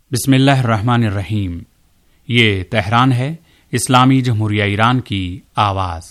बिस्मिल्लाहिर्रहमानिर्रहीम। ये तेहरान है, इस्लामी जमहूरिया ईरान की आवाज़।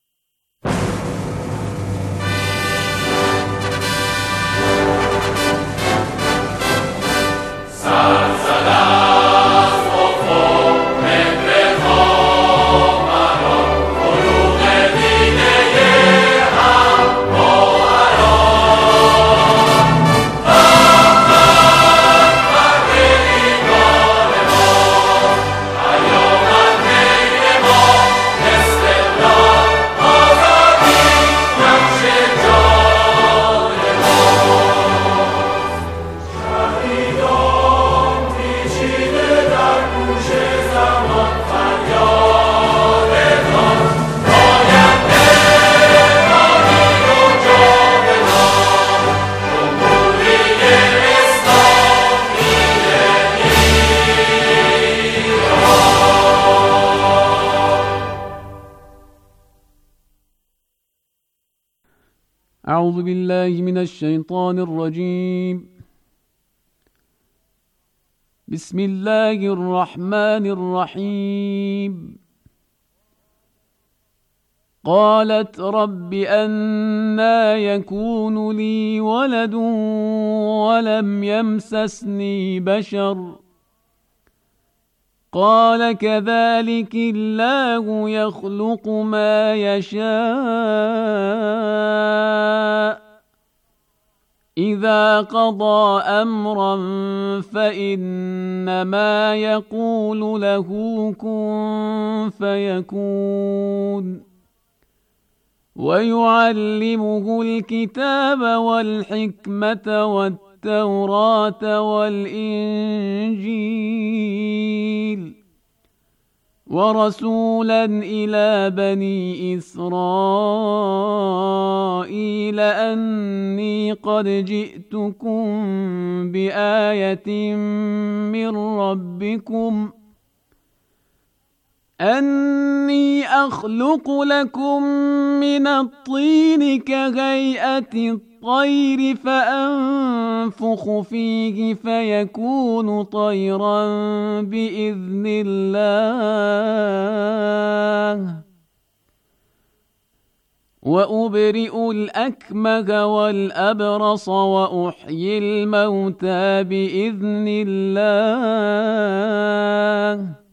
أعوذ بالله من الشيطان الرجيم بسم الله الرحمن الرحيم قالت رب أنى يكون لي ولد ولم يمسسني بشر قال كذلك الله يخلق ما يشاء إذا قضى أمرا فإنما يقول له كن فيكون ويعلمه الكتاب والحكمة والتوراة والإنجيل ورسولا إلى بني إسرائيل أني قد جئتكم بآية من ربكم أني أخلق لكم من الطين كهيئة الطير فأنفخ فيه فيكون طيرا بإذن الله وأبرئ الأكمه والأبرص وأحيي الموتى بإذن الله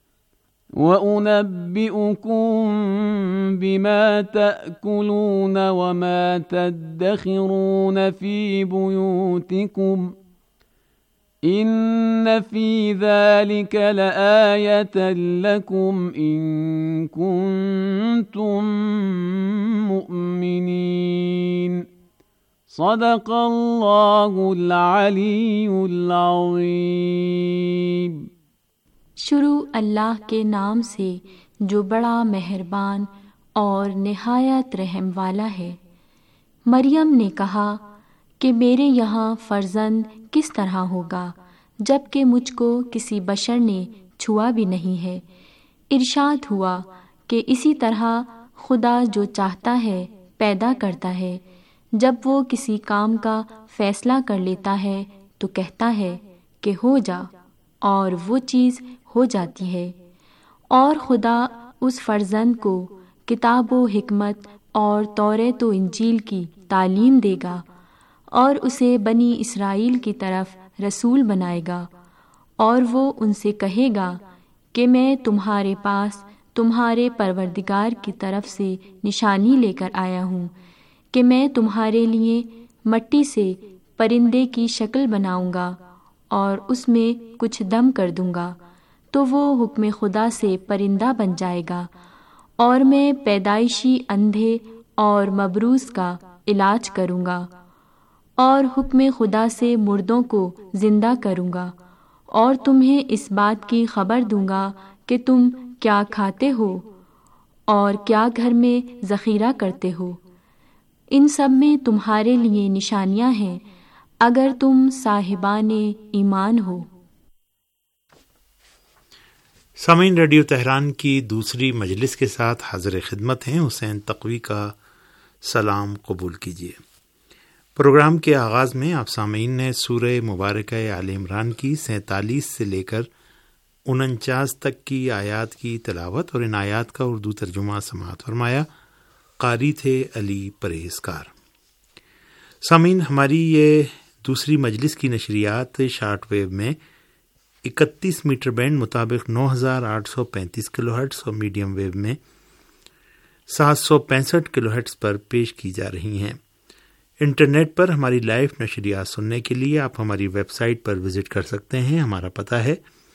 وأنبئكم بما تأكلون وما تدخرون في بيوتكم إن في ذلك لآية لكم إن كنتم مؤمنين صدق الله العلي العظيم। शुरू अल्लाह के नाम से जो बड़ा मेहरबान और निहायत रहम वाला है। मरियम ने कहा कि मेरे यहाँ फ़र्जंद किस तरह होगा जबकि मुझको किसी बशर ने छुआ भी नहीं है। इरशाद हुआ कि इसी तरह खुदा जो चाहता है पैदा करता है। जब वो किसी काम का फ़ैसला कर लेता है तो कहता है कि हो जा, और वो चीज़ हो जाती है। और खुदा उस फ़र्जंद को किताब व हिकमत और तौरात व इंजील की तालीम देगा और उसे बनी इसराइल की तरफ रसूल बनाएगा, और वो उनसे कहेगा कि मैं तुम्हारे पास तुम्हारे परवरदिगार की तरफ से निशानी लेकर आया हूँ कि मैं तुम्हारे लिए मट्टी से परिंदे की शक्ल बनाऊँगा और उसमें कुछ दम कर दूँगा तो वो हुक्म खुदा से परिंदा बन जाएगा, और मैं पैदाइशी अंधे और मबरूस का इलाज करूँगा और हुक्म खुदा से मुर्दों को ज़िंदा करूँगा, और तुम्हें इस बात की खबर दूँगा कि तुम क्या खाते हो और क्या घर में ज़ख़ीरा करते हो। इन सब में तुम्हारे लिए निशानियाँ हैं अगर तुम साहिबाने ईमान हो। सामीन, रेडियो तेहरान की दूसरी मजलिस के साथ हाज़िर खिदमत हैं हुसैन तक़वी का सलाम कबूल कीजिए। پروگرام کے آغاز میں آپ سامعین نے سورہ مبارکہ آل عمران کی 47 سے لے کر 49 تک کی آیات کی تلاوت اور ان آیات کا اردو ترجمہ سماعت فرمایا۔ قاری تھے علی پرہیزکار۔ سامعین، ہماری یہ دوسری مجلس کی نشریات شارٹ ویو میں 31 میٹر بینڈ مطابق 9835 کلو ہرٹز اور میڈیم ویو میں 765 کلو ہرٹز پر پیش کی جا رہی ہیں۔ انٹرنیٹ پر ہماری لائیو نشریات سننے کے لیے آپ ہماری ویب سائٹ پر وزٹ کر سکتے ہیں۔ ہمارا پتہ ہے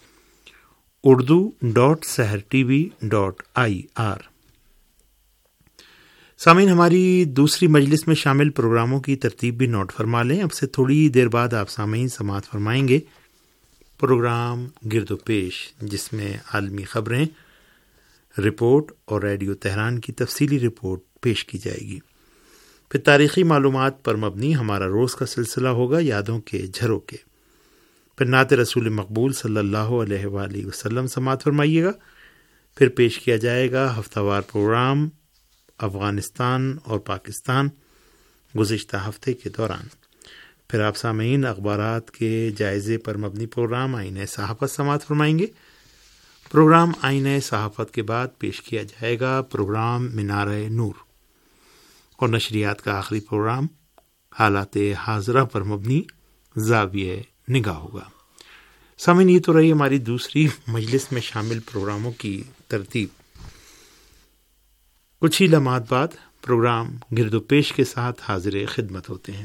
urdu.sehrtv.ir۔ سامعین، ہماری دوسری مجلس میں شامل پروگراموں کی ترتیب بھی نوٹ فرما لیں۔ اب سے تھوڑی دیر بعد آپ سامعین سماعت فرمائیں گے پروگرام گرد و پیش، جس میں عالمی خبریں، رپورٹ اور ریڈیو تہران کی تفصیلی رپورٹ پیش کی جائے گی۔ پھر تاریخی معلومات پر مبنی ہمارا روز کا سلسلہ ہوگا یادوں کے جھروکے۔ پھر نعت رسول مقبول صلی اللہ علیہ وآلہ وسلم سماعت فرمائیے گا۔ پھر پیش کیا جائے گا ہفتہ وار پروگرام افغانستان اور پاکستان گزشتہ ہفتے کے دوران۔ پھر آپ سامعین اخبارات کے جائزے پر مبنی پروگرام آئینہ صحافت سماعت فرمائیں گے۔ پروگرام آئینہ صحافت کے بعد پیش کیا جائے گا پروگرام مینارہ نور، اور نشریات کا آخری پروگرام حالات حاضرہ پر مبنی زاویہ نگاہ ہوگا۔ سامعین، یہ تو رہی ہماری دوسری مجلس میں شامل پروگراموں کی ترتیب۔ کچھ ہی لمحات بعد پروگرام گرد و پیش کے ساتھ حاضر خدمت ہوتے ہیں۔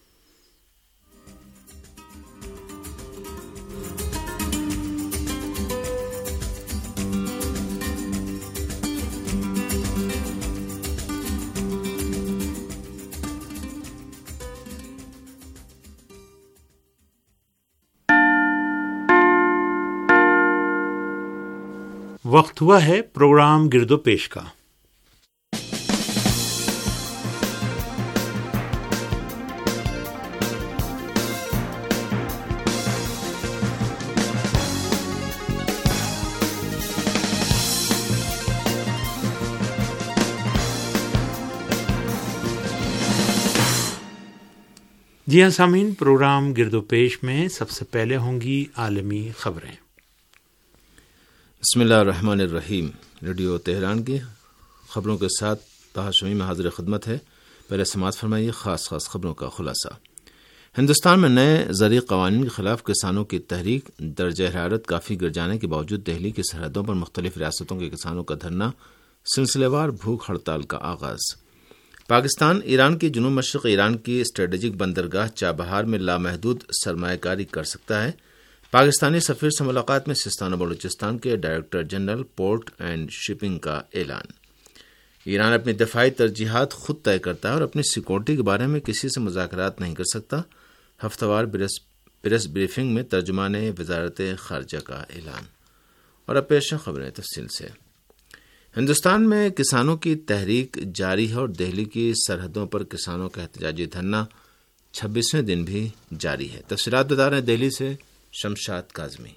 وقت ہوا ہے پروگرام گرد و پیش کا۔ جی ہاں سامعین، پروگرام گرد و پیش میں سب سے پہلے ہوں گی عالمی خبریں۔ بسم اللہ الرحمن الرحیم۔ ریڈیو تہران کی خبروں کے ساتھ طاہر شمی میں حاضر خدمت ہے۔ پہلے سماعت فرمائیے خاص خبروں کا خلاصہ۔ ہندوستان میں نئے زرعی قوانین کے خلاف کسانوں کی تحریک، درجہ حرارت کافی گر جانے کے باوجود دہلی کی سرحدوں پر مختلف ریاستوں کے کسانوں کا دھرنا، سلسلہ وار بھوک ہڑتال کا آغاز۔ پاکستان ایران کی جنوب مشرق ایران کی اسٹریٹجک بندرگاہ چابہار میں لامحدود سرمایہ کاری کر سکتا ہے۔ پاکستانی سفیر سے ملاقات میں سستان و بلوچستان کے director general port and shipping کا اعلان۔ ایران اپنی دفاعی ترجیحات خود طے کرتا ہے اور اپنی سیکورٹی کے بارے میں کسی سے مذاکرات نہیں کر سکتا۔ ہفتہ وار پریس بریفنگ میں ترجمان وزارت خارجہ کا اعلان۔ اور اب پیش خبریں تفصیل سے۔ ہندوستان میں کسانوں کی تحریک جاری ہے اور دہلی کی سرحدوں پر کسانوں کا احتجاجی دھرنا 26ویں دن بھی جاری ہے۔ تفصیلات بتا رہے ہیں دہلی سے شمشاد کاظمی۔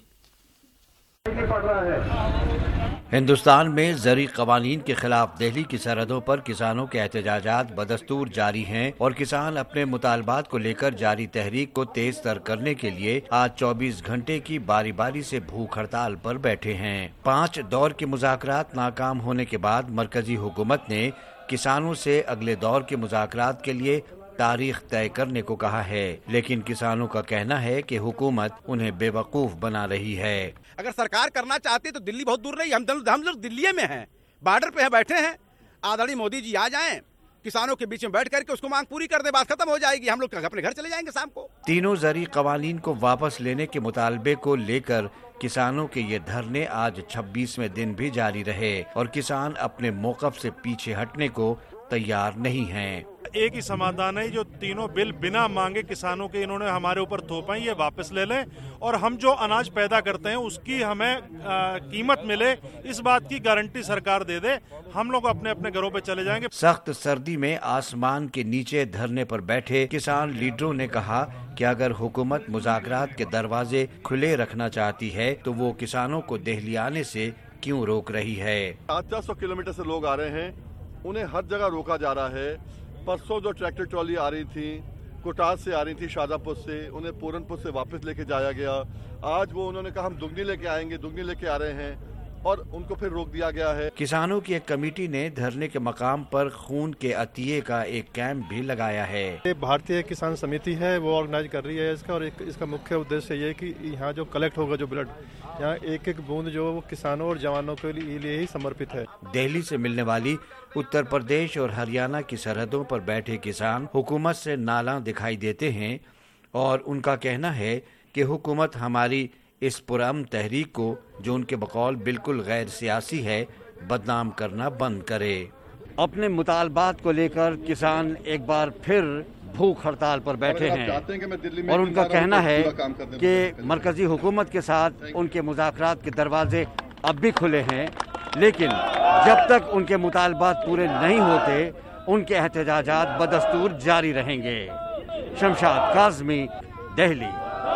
ہندوستان میں زرعی قوانین کے خلاف دہلی کی سرحدوں پر کسانوں کے احتجاجات بدستور جاری ہیں اور کسان اپنے مطالبات کو لے کر جاری تحریک کو تیز تر کرنے کے لیے آج 24 گھنٹے کی باری باری سے بھوک ہڑتال پر بیٹھے ہیں۔ 5 دور کے مذاکرات ناکام ہونے کے بعد مرکزی حکومت نے کسانوں سے اگلے دور کے مذاکرات کے لیے تاریخ طے کرنے کو کہا ہے، لیکن کسانوں کا کہنا ہے کہ حکومت انہیں بے وقوف بنا رہی ہے۔ اگر سرکار کرنا چاہتی تو دلی بہت دور نہیں، ہم لوگ دلی میں ہیں، بارڈر پہ بیٹھے ہیں۔ آدرنی مودی جی آ جائیں، کسانوں کے بیچ میں بیٹھ کر کے اس کو مانگ پوری کر دے، بات ختم ہو جائے گی، ہم لوگ اپنے گھر چلے جائیں گے شام کو۔ تینوں زرعی قوانین کو واپس لینے کے مطالبے کو لے کر کسانوں کے یہ دھرنے آج 26ویں دن بھی جاری رہے اور کسان اپنے موقف سے پیچھے ہٹنے کو تیار نہیں ہیں۔ ایک ہی سمادھان ہے، جو تینوں بل بنا مانگے کسانوں کے انہوں نے ہمارے اوپر تھوپا، یہ واپس لے لیں اور ہم جو اناج پیدا کرتے ہیں اس کی ہمیں قیمت ملے، اس بات کی گارنٹی سرکار دے دے، ہم لوگ اپنے اپنے گھروں پہ چلے جائیں گے۔ سخت سردی میں آسمان کے نیچے دھرنے پر بیٹھے کسان لیڈروں نے کہا کہ اگر حکومت مذاکرات کے دروازے کھلے رکھنا چاہتی ہے تو وہ کسانوں کو دہلی آنے سے کیوں روک رہی ہے۔ 400 کلومیٹر سے لوگ آ رہے ہیں، انہیں ہر جگہ روکا جا رہا ہے۔ پرسوں جو ٹریکٹر ٹرالی آ رہی تھی کوٹاس سے آ رہی تھی، شادہ پور سے، انہیں پورن پور سے واپس لے کے جایا گیا. آج وہ انہوں نے کہا ہم دگنی لے کے آئیں گے، دگنی لے کے آ رہے ہیں اور ان کو پھر روک دیا گیا ہے. کسانوں کی ایک کمیٹی نے دھرنے کے مقام پر خون کے عطیے کا ایک کیمپ بھی لگایا ہے. بھارتیہ کسان سمیتی ہے وہ آرگنائز کر رہی ہے اس کا، اور اس کا مکھیہ ادیشیہ یہ کہ یہاں جو کلیکٹ ہوگا جو بلڈ، یہاں ایک ایک بوند جو وہ کسانوں اور جوانوں کے لیے ہی سمرپت ہے. دہلی سے ملنے والی اتر پردیش اور ہریانہ کی سرحدوں پر بیٹھے کسان حکومت سے نالاں دکھائی دیتے ہیں اور ان کا کہنا ہے کہ حکومت ہماری اس پرامن تحریک کو، جو ان کے بقول بالکل غیر سیاسی ہے، بدنام کرنا بند کرے. اپنے مطالبات کو لے کر کسان ایک بار پھر بھوک ہڑتال پر بیٹھے ہیں اور ان کا کہنا ہے کہ مرکزی حکومت کے ساتھ ان کے مذاکرات کے دروازے اب بھی کھلے ہیں، لیکن جب تک ان کے مطالبات پورے نہیں ہوتے ان کے احتجاجات بدستور جاری رہیں گے. شمشاد کاظمی، دہلی.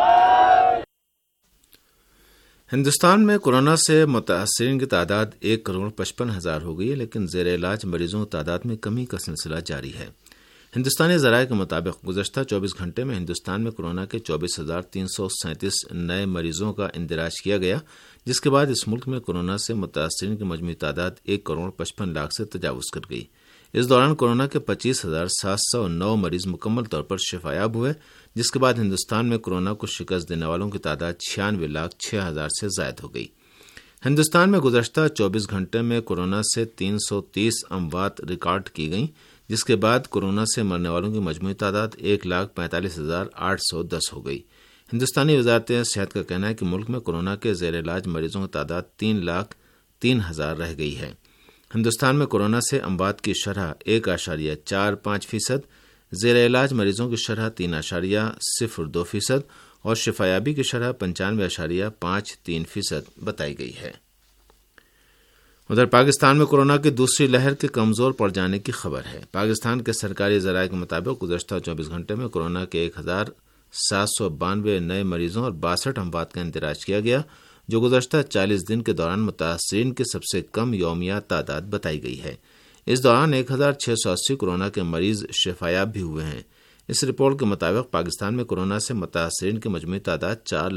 ہندوستان میں کورونا سے متاثرین کی تعداد 1,55,000 ہو گئی ہے، لیکن زیر علاج مریضوں کی تعداد میں کمی کا سلسلہ جاری ہے. ہندوستانی ذرائع کے مطابق گزشتہ 24 گھنٹے میں ہندوستان میں کورونا کے 24,337 نئے مریضوں کا اندراج کیا گیا، جس کے بعد اس ملک میں کورونا سے متاثرین کی مجموعی تعداد 1,55,00,000 سے تجاوز کر گئی. اس دوران کورونا کے 25,709 مریض مکمل طور پر شفا یاب ہوئے، جس کے بعد ہندوستان میں کورونا کو شکست دینے والوں کی تعداد 96,06,000 سے زائد ہو گئی. ہندوستان میں گزشتہ 24 گھنٹے میں کورونا سے 330 اموات ریکارڈ کی گئیں، جس کے بعد کورونا سے مرنے والوں کی مجموعی تعداد 1,45,810 ہو گئی. ہندوستانی وزارت صحت کا کہنا ہے کہ ملک میں کورونا کے زیر علاج مریضوں کی تعداد 3,03,000 رہ گئی ہے. ہندوستان میں کورونا سے اموات کی شرح 1.45%، زیر علاج مریضوں کی شرح 3.02% اور شفایابی کی شرح 95.53% بتائی گئی ہے. ادھر پاکستان میں کورونا کی دوسری لہر کے کمزور پڑ جانے کی خبر ہے. پاکستان کے سرکاری ذرائع کے مطابق گزشتہ 24 گھنٹے میں کورونا کے 1,792 نئے مریضوں اور 62 اموات کا اندراج کیا گیا، جو گزشتہ 40 دن کے دوران متاثرین کی سب سے کم یومیہ تعداد بتائی گئی ہے. اس دوران 1,680 کورونا کے مریض شفایاب بھی ہوئے ہیں. اس رپورٹ کے مطابق پاکستان میں کورونا سے متاثرین کی مجموعی تعداد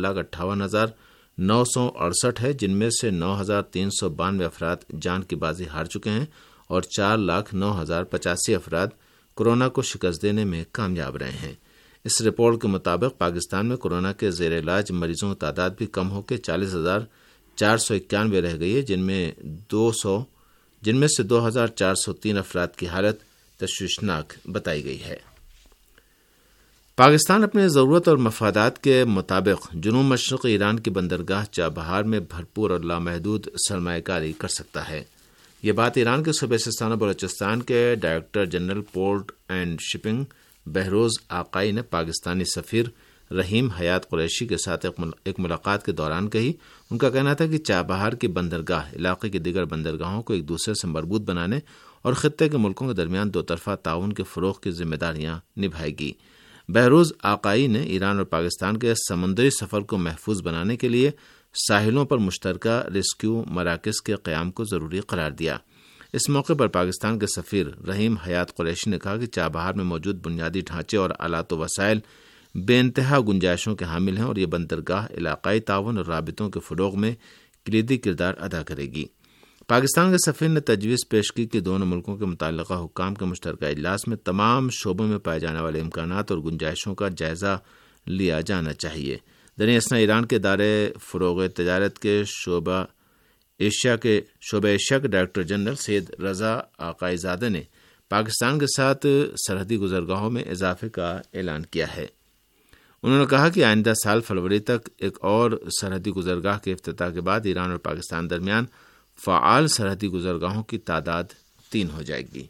4,58,968 ہے، جن میں سے 9,392 افراد جان کی بازی ہار چکے ہیں اور 4,09,085 افراد کورونا کو شکست دینے میں کامیاب رہے ہیں. اس رپورٹ کے مطابق پاکستان میں کورونا کے زیر علاج مریضوں کی تعداد بھی کم ہو کے 40,491 رہ گئی ہے، جن میں سے 2,403 افراد کی حالت تشویشناک بتائی گئی ہے. پاکستان اپنے ضرورت اور مفادات کے مطابق جنوب مشرقی ایران کی بندرگاہ چابہار میں بھرپور اور لامحدود سرمایہ کاری کر سکتا ہے. یہ بات ایران کے صوبے سیستان و بلوچستان کے director general port and shipping Behrouz Aghaei نے پاکستانی سفیر رحیم حیات قریشی کے ساتھ ایک ملاقات کے دوران کہی. ان کا کہنا تھا کہ چابہار کی بندرگاہ علاقے کی دیگر بندرگاہوں کو ایک دوسرے سے مربوط بنانے اور خطے کے ملکوں کے درمیان دو طرفہ تعاون کے فروغ کی ذمہ داریاں نبھائے گی. بہروز آقائی نے ایران اور پاکستان کے سمندری سفر کو محفوظ بنانے کے لیے ساحلوں پر مشترکہ ریسکیو مراکز کے قیام کو ضروری قرار دیا. اس موقع پر پاکستان کے سفیر رحیم حیات قریشی نے کہا کہ چابہار میں موجود بنیادی ڈھانچے اور آلات و وسائل بے انتہا گنجائشوں کے حامل ہیں اور یہ بندرگاہ علاقائی تعاون اور رابطوں کے فروغ میں کلیدی کردار ادا کرے گی. پاکستان کے سفیر نے تجویز پیش کی کہ دونوں ملکوں کے متعلقہ حکام کے مشترکہ اجلاس میں تمام شعبوں میں پائے جانے والے امکانات اور گنجائشوں کا جائزہ لیا جانا چاہیے. دریں اثنا ایران کے ادارے فروغ تجارت کے شعبہ ایشیا کے ڈائریکٹر جنرل سید رضا آقائی زادہ نے پاکستان کے ساتھ سرحدی گزرگاہوں میں اضافے کا اعلان کیا ہے. انہوں نے کہا کہ آئندہ سال فروری تک ایک اور سرحدی گزرگاہ کے افتتاح کے بعد ایران اور پاکستان درمیان فعال سرحدی گزرگاہوں کی تعداد 3 ہو جائے گی.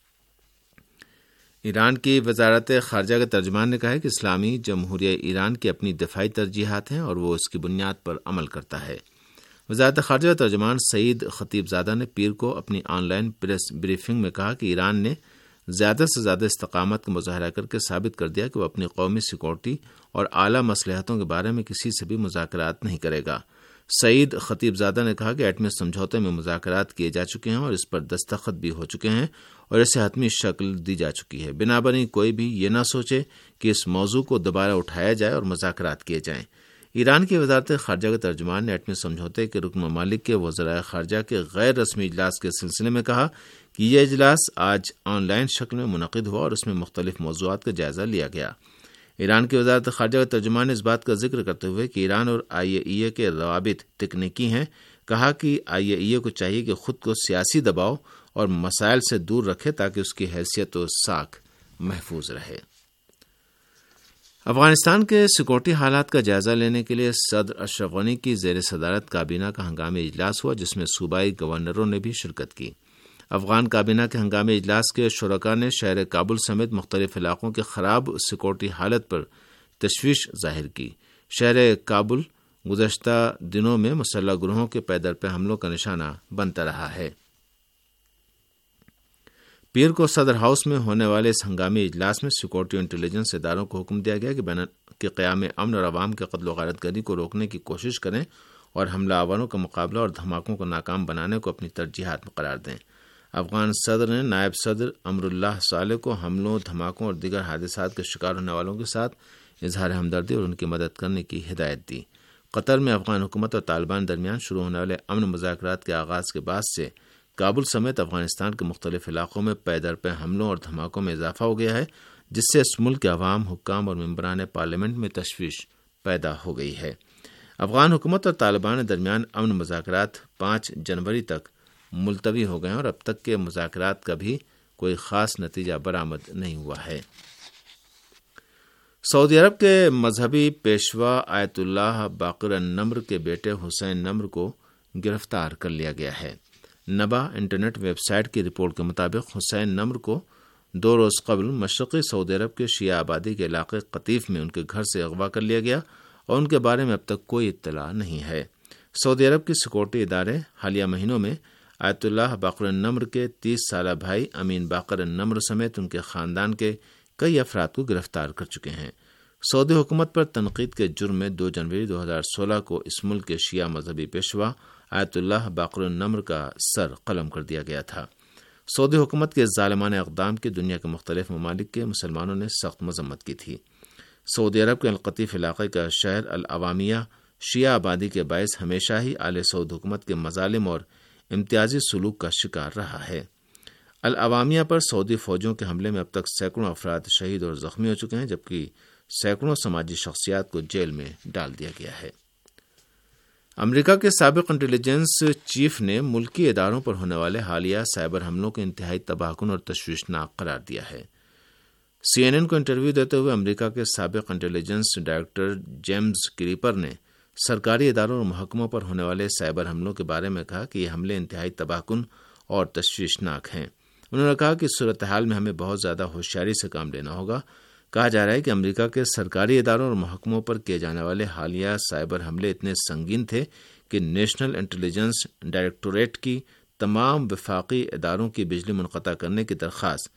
ایران کی وزارت خارجہ کے ترجمان نے کہا ہے کہ اسلامی جمہوریہ ایران کی اپنی دفاعی ترجیحات ہیں اور وہ اس کی بنیاد پر عمل کرتا ہے. وزارت خارجہ کا ترجمان سعید خطیب زادہ نے پیر کو اپنی آن لائن پریس بریفنگ میں کہا کہ ایران نے زیادہ سے زیادہ استقامت کا مظاہرہ کر کے ثابت کر دیا کہ وہ اپنی قومی سیکورٹی اور اعلیٰ مصلحتوں کے بارے میں کسی سے بھی مذاکرات نہیں کرے گا. سعید خطیب زادہ نے کہا کہ ایٹمی سمجھوتے میں مذاکرات کیے جا چکے ہیں اور اس پر دستخط بھی ہو چکے ہیں اور اسے حتمی شکل دی جا چکی ہے۔ بنابراین کوئی بھی یہ نہ سوچے کہ اس موضوع کو دوبارہ اٹھایا جائے اور مذاکرات کیے جائیں۔ ایران کی وزارت خارجہ کے ترجمان نے ایٹمی سمجھوتے کے رکن ممالک کے وزرائے خارجہ کے غیر رسمی اجلاس کے سلسلے میں کہا کہ یہ اجلاس آج آن لائن شکل میں منعقد ہوا اور اس میں مختلف موضوعات کا جائزہ لیا گیا۔ ایران کی وزارت خارجہ کے ترجمان نے اس بات کا ذکر کرتے ہوئے کہ ایران اور IAEA کے روابط تکنیکی ہیں، کہا کہ IAEA کو چاہیے کہ خود کو سیاسی دباؤ اور مسائل سے دور رکھے تاکہ اس کی حیثیت و ساکھ محفوظ رہے۔ افغانستان کے سیکورٹی حالات کا جائزہ لینے کے لیے صدر اشرف غنی کی زیر صدارت کابینہ کا ہنگامی اجلاس ہوا، جس میں صوبائی گورنروں نے بھی شرکت کی۔ افغان کابینہ کے ہنگامی اجلاس کے شرکاء نے شہر کابل سمیت مختلف علاقوں کے خراب سیکورٹی حالت پر تشویش ظاہر کی۔ شہر کابل گزشتہ دنوں میں مسلح گروہوں کے پے در پے حملوں کا نشانہ بنتا رہا ہے۔ پیر کو صدر ہاؤس میں ہونے والے اس ہنگامی اجلاس میں سیکورٹی اور انٹیلیجنس اداروں کو حکم دیا گیا کہ قیام امن اور عوام کے قتل و غارت گری کو روکنے کی کوشش کریں اور حملہ آوروں کا مقابلہ اور دھماکوں کو ناکام بنانے کو اپنی ترجیحات میں قرار دیں۔ افغان صدر نے نائب صدر امراللہ صالح کو حملوں، دھماکوں اور دیگر حادثات کے شکار ہونے والوں کے ساتھ اظہار ہمدردی اور ان کی مدد کرنے کی ہدایت دی۔ قطر میں افغان حکومت اور طالبان درمیان شروع ہونے والے امن مذاکرات کے آغاز کے بعد سے کابل سمیت افغانستان کے مختلف علاقوں میں پے در پے حملوں اور دھماکوں میں اضافہ ہو گیا ہے، جس سے اس ملک کے عوام، حکام اور ممبران پارلیمنٹ میں تشویش پیدا ہو گئی ہے۔ افغان حکومت اور طالبان درمیان امن مذاکرات 5 جنوری تک ملتوی ہو گئے ہیں اور اب تک کے مذاکرات کا بھی کوئی خاص نتیجہ برآمد نہیں ہوا ہے۔ سعودی عرب کے مذہبی پیشوا آیت اللہ باقر النمر کے بیٹے حسین نمر کو گرفتار کر لیا گیا ہے۔ نبا انٹرنیٹ ویب سائٹ کی رپورٹ کے مطابق حسین نمر کو 2 روز قبل مشرقی سعودی عرب کے شیعہ آبادی کے علاقے قطیف میں ان کے گھر سے اغوا کر لیا گیا اور ان کے بارے میں اب تک کوئی اطلاع نہیں ہے۔ سعودی عرب کی سیکورٹی ادارے حالیہ مہینوں میں آیت اللہ باقر النمر کے 30 سالہ بھائی امین باقر النمر سمیت ان کے خاندان کے کئی افراد کو گرفتار کر چکے ہیں۔ سعودی حکومت پر تنقید کے جرم میں 2 جنوری 2016 کو اس ملک کے شیعہ مذہبی پیشوا آیت اللہ باقر النمر کا سر قلم کر دیا گیا تھا۔ سعودی حکومت کے ظالمانہ اقدام کی دنیا کے مختلف ممالک کے مسلمانوں نے سخت مذمت کی تھی۔ سعودی عرب کے القطیف علاقے کا شہر العوامیہ شیعہ آبادی کے باعث ہمیشہ ہی آل سعود حکومت کے مظالم اور امتیازی سلوک کا شکار رہا ہے۔ العوامیہ پر سعودی فوجوں کے حملے میں اب تک سینکڑوں افراد شہید اور زخمی ہو چکے ہیں، جبکہ سینکڑوں سماجی شخصیات کو جیل میں ڈال دیا گیا ہے۔ امریکہ کے سابق انٹیلیجنس چیف نے ملکی اداروں پر ہونے والے حالیہ سائبر حملوں کو انتہائی تباہ کن اور تشویشناک قرار دیا ہے۔ CNN کو انٹرویو دیتے ہوئے امریکہ کے سابق انٹیلیجنس ڈائریکٹر جیمز کریپر نے سرکاری اداروں اور محکموں پر ہونے والے سائبر حملوں کے بارے میں کہا کہ یہ حملے انتہائی تباہ کن اور تشویشناک ہیں۔ انہوں نے کہا کہ اس صورتحال میں ہمیں بہت زیادہ ہوشیاری سے کام لینا ہوگا۔ کہا جا رہا ہے کہ امریکہ کے سرکاری اداروں اور محکموں پر کیے جانے والے حالیہ سائبر حملے اتنے سنگین تھے کہ نیشنل انٹیلیجنس ڈائریکٹوریٹ کی تمام وفاقی اداروں کی بجلی منقطع کرنے کی درخواست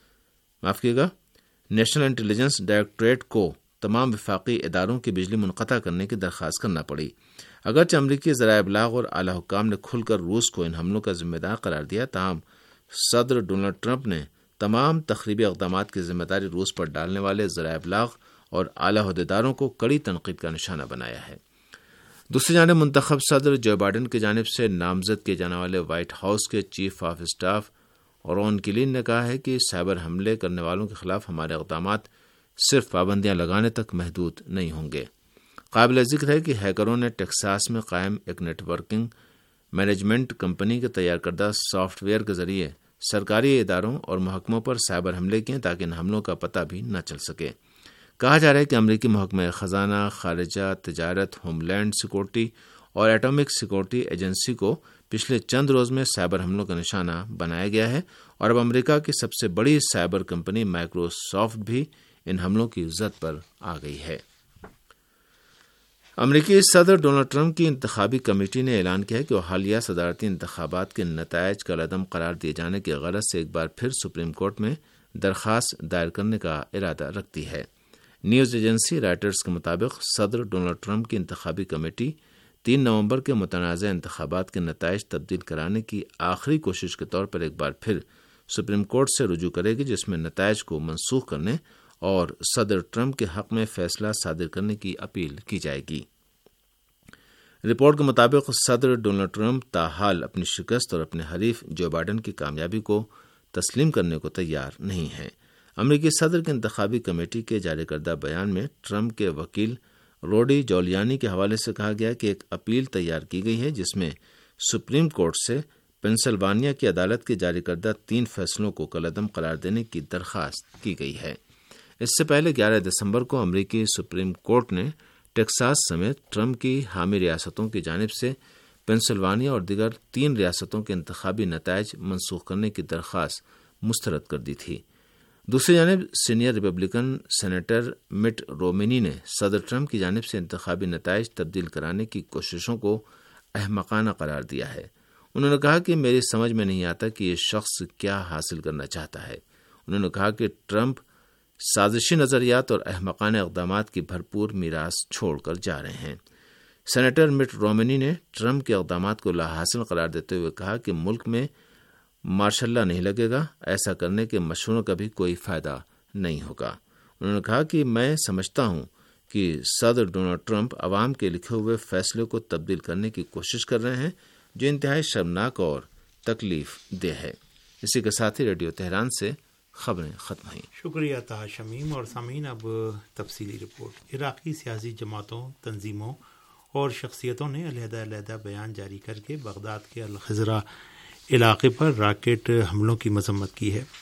نیشنل انٹیلیجنس ڈائریکٹوریٹ کو تمام وفاقی اداروں کی بجلی منقطع کرنے کی درخواست کرنا پڑی۔ اگرچہ امریکی ذرائع ابلاغ اور اعلی حکام نے کھل کر روس کو ان حملوں کا ذمہ دار قرار دیا، تاہم صدر ڈونلڈ ٹرمپ نے تمام تخریبی اقدامات کی ذمہ داری روس پر ڈالنے والے ذرائع ابلاغ اور اعلی عہدیداروں کو کڑی تنقید کا نشانہ بنایا ہے۔ دوسری جانب منتخب صدر جو بائیڈن کی جانب سے نامزد کیے جانے والے وائٹ ہاؤس کے chief of staff Ron Klain نے کہا ہے کہ سائبر حملے کرنے والوں کے خلاف ہمارے اقدامات صرف پابندیاں لگانے تک محدود نہیں ہوں گے۔ قابل ذکر ہے کہ ہیکروں نے ٹیکساس میں قائم ایک نیٹ ورکنگ مینجمنٹ کمپنی کے تیار کردہ سافٹ ویئر کے ذریعے سرکاری اداروں اور محکموں پر سائبر حملے کیے تاکہ ان حملوں کا پتہ بھی نہ چل سکے۔ کہا جا رہا ہے کہ امریکی محکمہ خزانہ، خارجہ، تجارت، ہوم لینڈ سیکورٹی اور ایٹمک سیکورٹی ایجنسی کو پچھلے چند روز میں سائبر حملوں کا نشانہ بنایا گیا ہے، اور اب امریکہ کی سب سے بڑی سائبر کمپنی مائکروسافٹ بھی ان حملوں کی زد پر آ گئی ہے۔ امریکی صدر ڈونلڈ ٹرمپ کی انتخابی کمیٹی نے اعلان کیا ہے کہ وہ حالیہ صدارتی انتخابات کے نتائج کالعدم قرار دیے جانے کی غرض سے ایک بار پھر سپریم کورٹ میں درخواست دائر کرنے کا ارادہ رکھتی ہے۔ نیوز ایجنسی رائٹرز کے مطابق صدر ڈونلڈ ٹرمپ کی انتخابی کمیٹی 3 نومبر کے متنازع انتخابات کے نتائج تبدیل کرانے کی آخری کوشش کے طور پر ایک بار پھر سپریم کورٹ سے رجوع کرے گی، جس میں نتائج کو منسوخ کرنے اور صدر ٹرمپ کے حق میں فیصلہ صادر کرنے کی اپیل کی جائے گی۔ رپورٹ کے مطابق صدر ڈونلڈ ٹرمپ تاحال اپنی شکست اور اپنے حریف جو بائیڈن کی کامیابی کو تسلیم کرنے کو تیار نہیں ہیں۔ امریکی صدر کی انتخابی کمیٹی کے جاری کردہ بیان میں ٹرمپ کے وکیل روڈی جولیانی کے حوالے سے کہا گیا کہ ایک اپیل تیار کی گئی ہے جس میں سپریم کورٹ سے پنسلوانیا کی عدالت کے جاری کردہ 3 فیصلوں کو کالعدم قرار دینے کی درخواست کی گئی ہے۔ اس سے پہلے 11 دسمبر کو امریکی سپریم کورٹ نے ٹیکساس سمیت ٹرمپ کی حامی ریاستوں کی جانب سے پنسلوانیا اور دیگر 3 ریاستوں کے انتخابی نتائج منسوخ کرنے کی درخواست مسترد کر دی تھی۔ دوسری جانب senior Republican senator Mitt Romney نے صدر ٹرمپ کی جانب سے انتخابی نتائج تبدیل کرانے کی کوششوں کو احمقانہ قرار دیا ہے۔ انہوں نے کہا کہ میری سمجھ میں نہیں آتا کہ یہ شخص کیا حاصل کرنا چاہتا ہے۔ انہوں نے کہا کہ ٹرمپ سازشی نظریات اور احمقانہ اقدامات کی بھرپور میراث چھوڑ کر جا رہے ہیں۔ سینیٹر مٹ رومنی نے ٹرمپ کے اقدامات کو لاحاصل قرار دیتے ہوئے کہا کہ ملک میں مارشل لا نہیں لگے گا، ایسا کرنے کے مشوروں کا بھی کوئی فائدہ نہیں ہوگا۔ انہوں نے کہا کہ میں سمجھتا ہوں کہ صدر ڈونلڈ ٹرمپ عوام کے لکھے ہوئے فیصلے کو تبدیل کرنے کی کوشش کر رہے ہیں جو انتہائی شرمناک اور تکلیف دہ ہے۔ اسی کے ساتھ ہی ریڈیو تہران سے خبریں ختم ہوئیں۔ شکریہ طاہر شمیم۔ اور سامعین، اب تفصیلی رپورٹ۔ عراقی سیاسی جماعتوں، تنظیموں اور شخصیتوں نے علیحدہ علیحدہ بیان جاری کر کے بغداد کے الخزرہ علاقے پر راکٹ حملوں کی مذمت کی ہے۔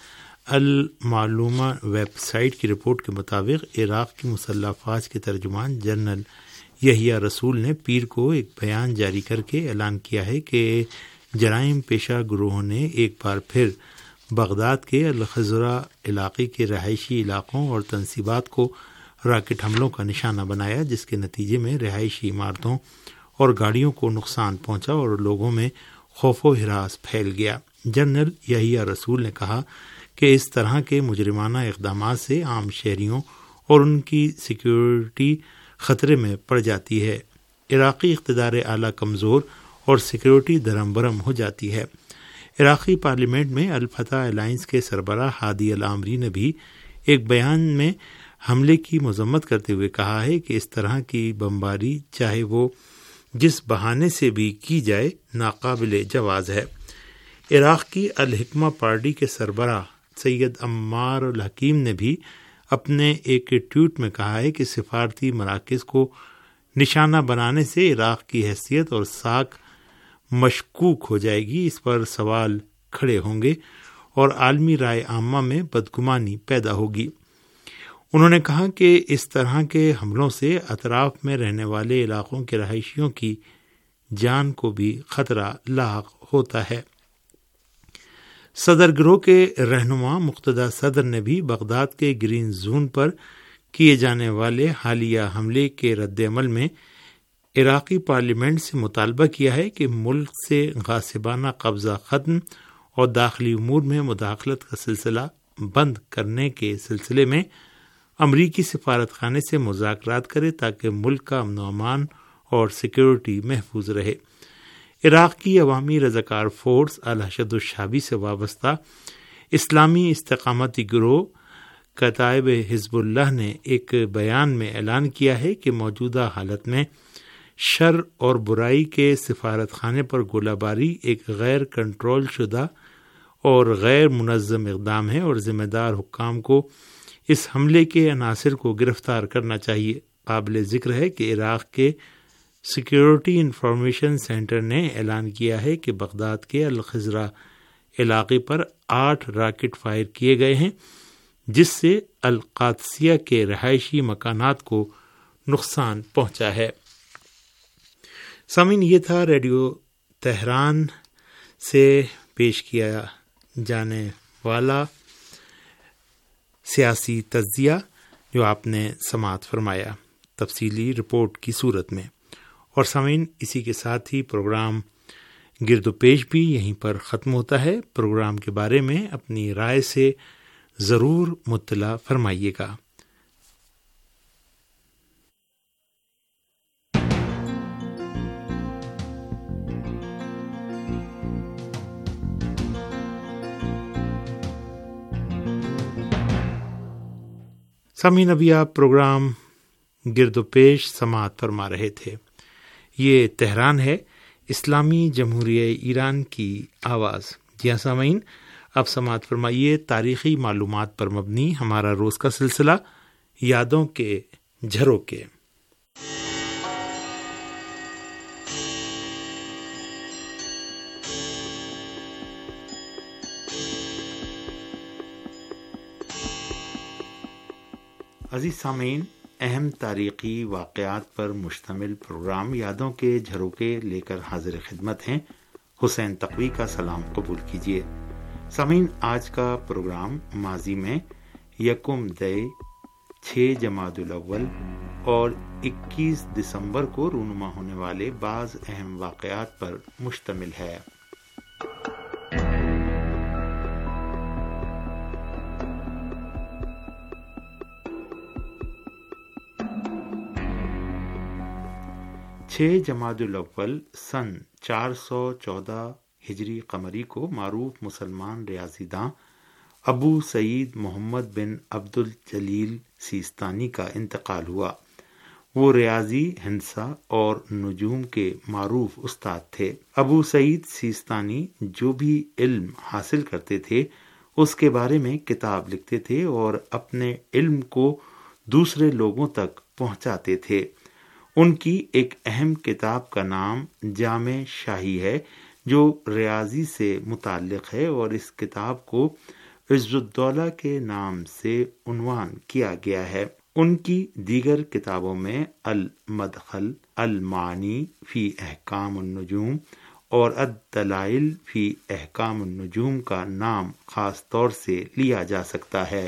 المعلومہ ویب سائٹ کی رپورٹ کے مطابق عراق کی مسلح افواج کے ترجمان جنرل یحییٰ رسول نے پیر کو ایک بیان جاری کر کے اعلان کیا ہے کہ جرائم پیشہ گروہوں نے ایک بار پھر بغداد کے الخزرہ علاقے کے رہائشی علاقوں اور تنصیبات کو راکٹ حملوں کا نشانہ بنایا، جس کے نتیجے میں رہائشی عمارتوں اور گاڑیوں کو نقصان پہنچا اور لوگوں میں خوف و ہراس پھیل گیا۔ جنرل یحییٰ رسول نے کہا کہ اس طرح کے مجرمانہ اقدامات سے عام شہریوں اور ان کی سیکیورٹی خطرے میں پڑ جاتی ہے۔ عراقی اقتدار اعلیٰ کمزور اور سیکیورٹی درہم برہم ہو جاتی ہے۔ عراقی پارلیمنٹ میں الفتح الائنس کے سربراہ ہادی العامری نے بھی ایک بیان میں حملے کی مذمت کرتے ہوئے کہا ہے کہ اس طرح کی بمباری چاہے وہ جس بہانے سے بھی کی جائے ناقابل جواز ہے۔ عراق کی الحکمہ پارٹی کے سربراہ سید عمار الحکیم نے بھی اپنے ایک ٹویٹ میں کہا ہے کہ سفارتی مراکز کو نشانہ بنانے سے عراق کی حیثیت اور ساکھ مشکوک ہو جائے گی، اس پر سوال کھڑے ہوں گے اور عالمی رائے عامہ میں بدگمانی پیدا ہوگی۔ انہوں نے کہا کہ اس طرح کے حملوں سے اطراف میں رہنے والے علاقوں کے رہائشیوں کی جان کو بھی خطرہ لاحق ہوتا ہے۔ صدر گروہ کے رہنما مقتدی صدر نے بھی بغداد کے گرین زون پر کیے جانے والے حالیہ حملے کے رد عمل میں عراقی پارلیمنٹ سے مطالبہ کیا ہے کہ ملک سے غاصبانہ قبضہ ختم اور داخلی امور میں مداخلت کا سلسلہ بند کرنے کے سلسلے میں امریکی سفارت خانے سے مذاکرات کرے تاکہ ملک کا امن و امان اور سیکیورٹی محفوظ رہے۔ عراق کی عوامی رضاکار فورس الحشد الشعبی سے وابستہ اسلامی استقامتی گروہ کتائب حزب اللہ نے ایک بیان میں اعلان کیا ہے کہ موجودہ حالت میں شر اور برائی کے سفارت خانے پر گولہ باری ایک غیر کنٹرول شدہ اور غیر منظم اقدام ہے اور ذمہ دار حکام کو اس حملے کے عناصر کو گرفتار کرنا چاہیے۔ قابل ذکر ہے کہ عراق کے سیکیورٹی انفارمیشن سینٹر نے اعلان کیا ہے کہ بغداد کے الخزرہ علاقے پر 8 راکٹ فائر کیے گئے ہیں، جس سے القادسیہ کے رہائشی مکانات کو نقصان پہنچا ہے۔ سامعین، یہ تھا ریڈیو تہران سے پیش کیا جانے والا سیاسی تجزیہ جو آپ نے سماعت فرمایا تفصیلی رپورٹ کی صورت میں۔ اور سامعین، اسی کے ساتھ ہی پروگرام گرد و پیش بھی یہیں پر ختم ہوتا ہے۔ پروگرام کے بارے میں اپنی رائے سے ضرور مطلع فرمائیے گا۔ سامعین، ابھی آپ پروگرام گرد و پیش سماعت فرما رہے تھے۔ یہ تہران ہے، اسلامی جمہوریہ ایران کی آواز۔ جی ہاں سامعین، اب سماعت فرمائیے تاریخی معلومات پر مبنی ہمارا روز کا سلسلہ یادوں کے جھروکے۔ عزیز سامعین، اہم تاریخی واقعات پر مشتمل پروگرام یادوں کے جھروکے لے کر حاضر خدمت ہیں۔ حسین تقوی کا سلام قبول کیجیے۔ سامعین، آج کا پروگرام ماضی میں 1 6 جمادی الاول اور 21 دسمبر کو رونما ہونے والے بعض اہم واقعات پر مشتمل ہے۔ 6 جمادی الاول سن 414 ہجری قمری کو معروف مسلمان ریاضی داں ابو سعید محمد بن عبد الجلیل سیستانی کا انتقال ہوا۔ وہ ریاضی، ہندسہ اور نجوم کے معروف استاد تھے۔ ابو سعید سیستانی جو بھی علم حاصل کرتے تھے اس کے بارے میں کتاب لکھتے تھے اور اپنے علم کو دوسرے لوگوں تک پہنچاتے تھے۔ ان کی ایک اہم کتاب کا نام جامع شاہی ہے جو ریاضی سے متعلق ہے، اور اس کتاب کو عز الدولہ کے نام سے عنوان کیا گیا ہے۔ ان کی دیگر کتابوں میں المدخل، المعانی فی احکام النجوم اور الدلائل فی احکام النجوم کا نام خاص طور سے لیا جا سکتا ہے۔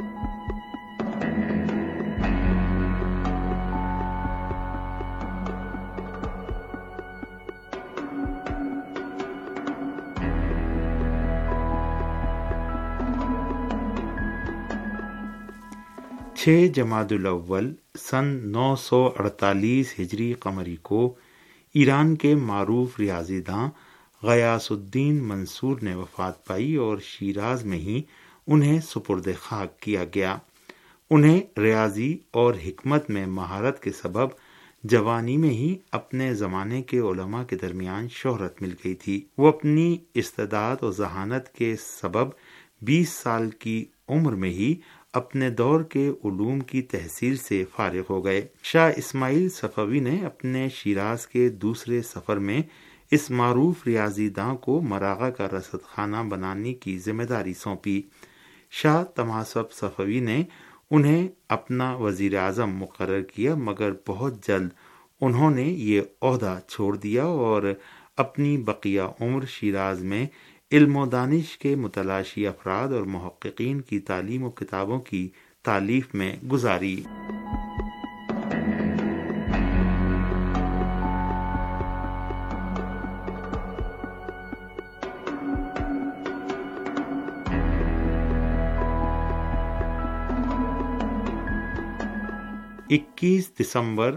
جمادی الاول سن 948 ہجری قمری کو ایران کے معروف ریاضی داں غیاث الدین منصور نے وفات پائی اور شیراز میں ہی انہیں سپرد خاک کیا گیا۔ انہیں ریاضی اور حکمت میں مہارت کے سبب جوانی میں ہی اپنے زمانے کے علماء کے درمیان شہرت مل گئی تھی۔ وہ اپنی استعداد و ذہانت کے سبب 20 سال کی عمر میں ہی اپنے دور کے علوم کی تحصیل سے فارغ ہو گئے۔ شاہ اسماعیل صفوی نے اپنے شیراز کے دوسرے سفر میں اس معروف ریاضی داں کو مراغہ کا رصد خانہ بنانے کی ذمہ داری سونپی۔ شاہ طہماسپ صفوی نے انہیں اپنا وزیر اعظم مقرر کیا، مگر بہت جلد انہوں نے یہ عہدہ چھوڑ دیا اور اپنی بقیہ عمر شیراز میں علم و دانش کے متلاشی افراد اور محققین کی تعلیم و کتابوں کی تالیف میں گزاری۔ اکیس دسمبر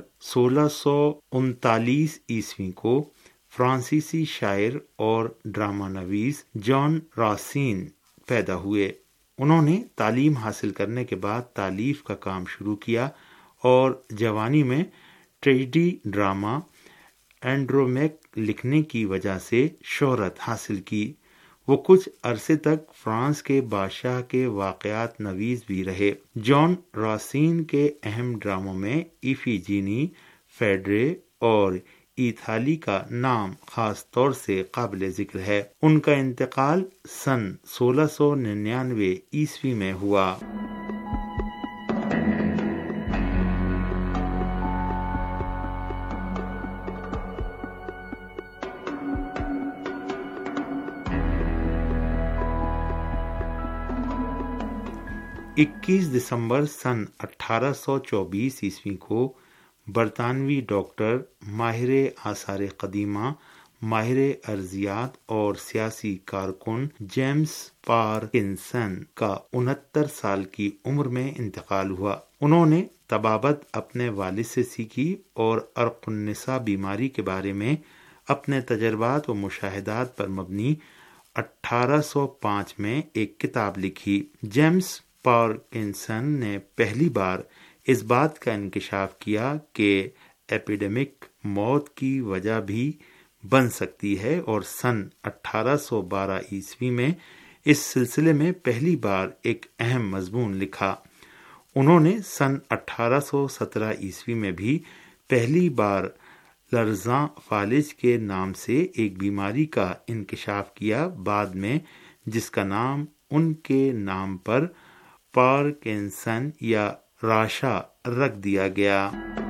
1639 عیسوی کو فرانسیسی شاعر اور ڈرامہ نویس جان راسین پیدا ہوئے۔ انہوں نے تعلیم حاصل کرنے کے بعد تالیف کا کام شروع کیا اور جوانی میں ٹریجڈی ڈرامہ اینڈرومیک لکھنے کی وجہ سے شہرت حاصل کی۔ وہ کچھ عرصے تک فرانس کے بادشاہ کے واقعات نویس بھی رہے۔ جان راسین کے اہم ڈراموں میں ایفیجینی، فیڈرے اور ایتھالی کا نام خاص طور سے قابل ذکر ہے۔ ان کا انتقال سن 1699 عیسوی میں ہوا۔ اکیس دسمبر سن 1824 عیسوی کو برطانوی ڈاکٹر، ماہر آثار قدیمہ، ماہر ارضیات اور سیاسی کارکن جیمز پارکنسن کا 69 سال کی عمر میں انتقال ہوا۔ انہوں نے طبابت اپنے والد سے سیکھی اور عرق النساء بیماری کے بارے میں اپنے تجربات و مشاہدات پر مبنی 1805 میں ایک کتاب لکھی۔ جیمز پارکنسن نے پہلی بار اس بات کا انکشاف کیا کہ ایپیڈیمک موت کی وجہ بھی بن سکتی ہے، اور سن 1812 عیسوی میں اس سلسلے میں پہلی بار ایک اہم مضمون لکھا۔ انہوں نے سن 1817 عیسوی میں بھی پہلی بار لرزاں فالج کے نام سے ایک بیماری کا انکشاف کیا، بعد میں جس کا نام ان کے نام پر پارکنسن یا راشا رکھ دیا گیا۔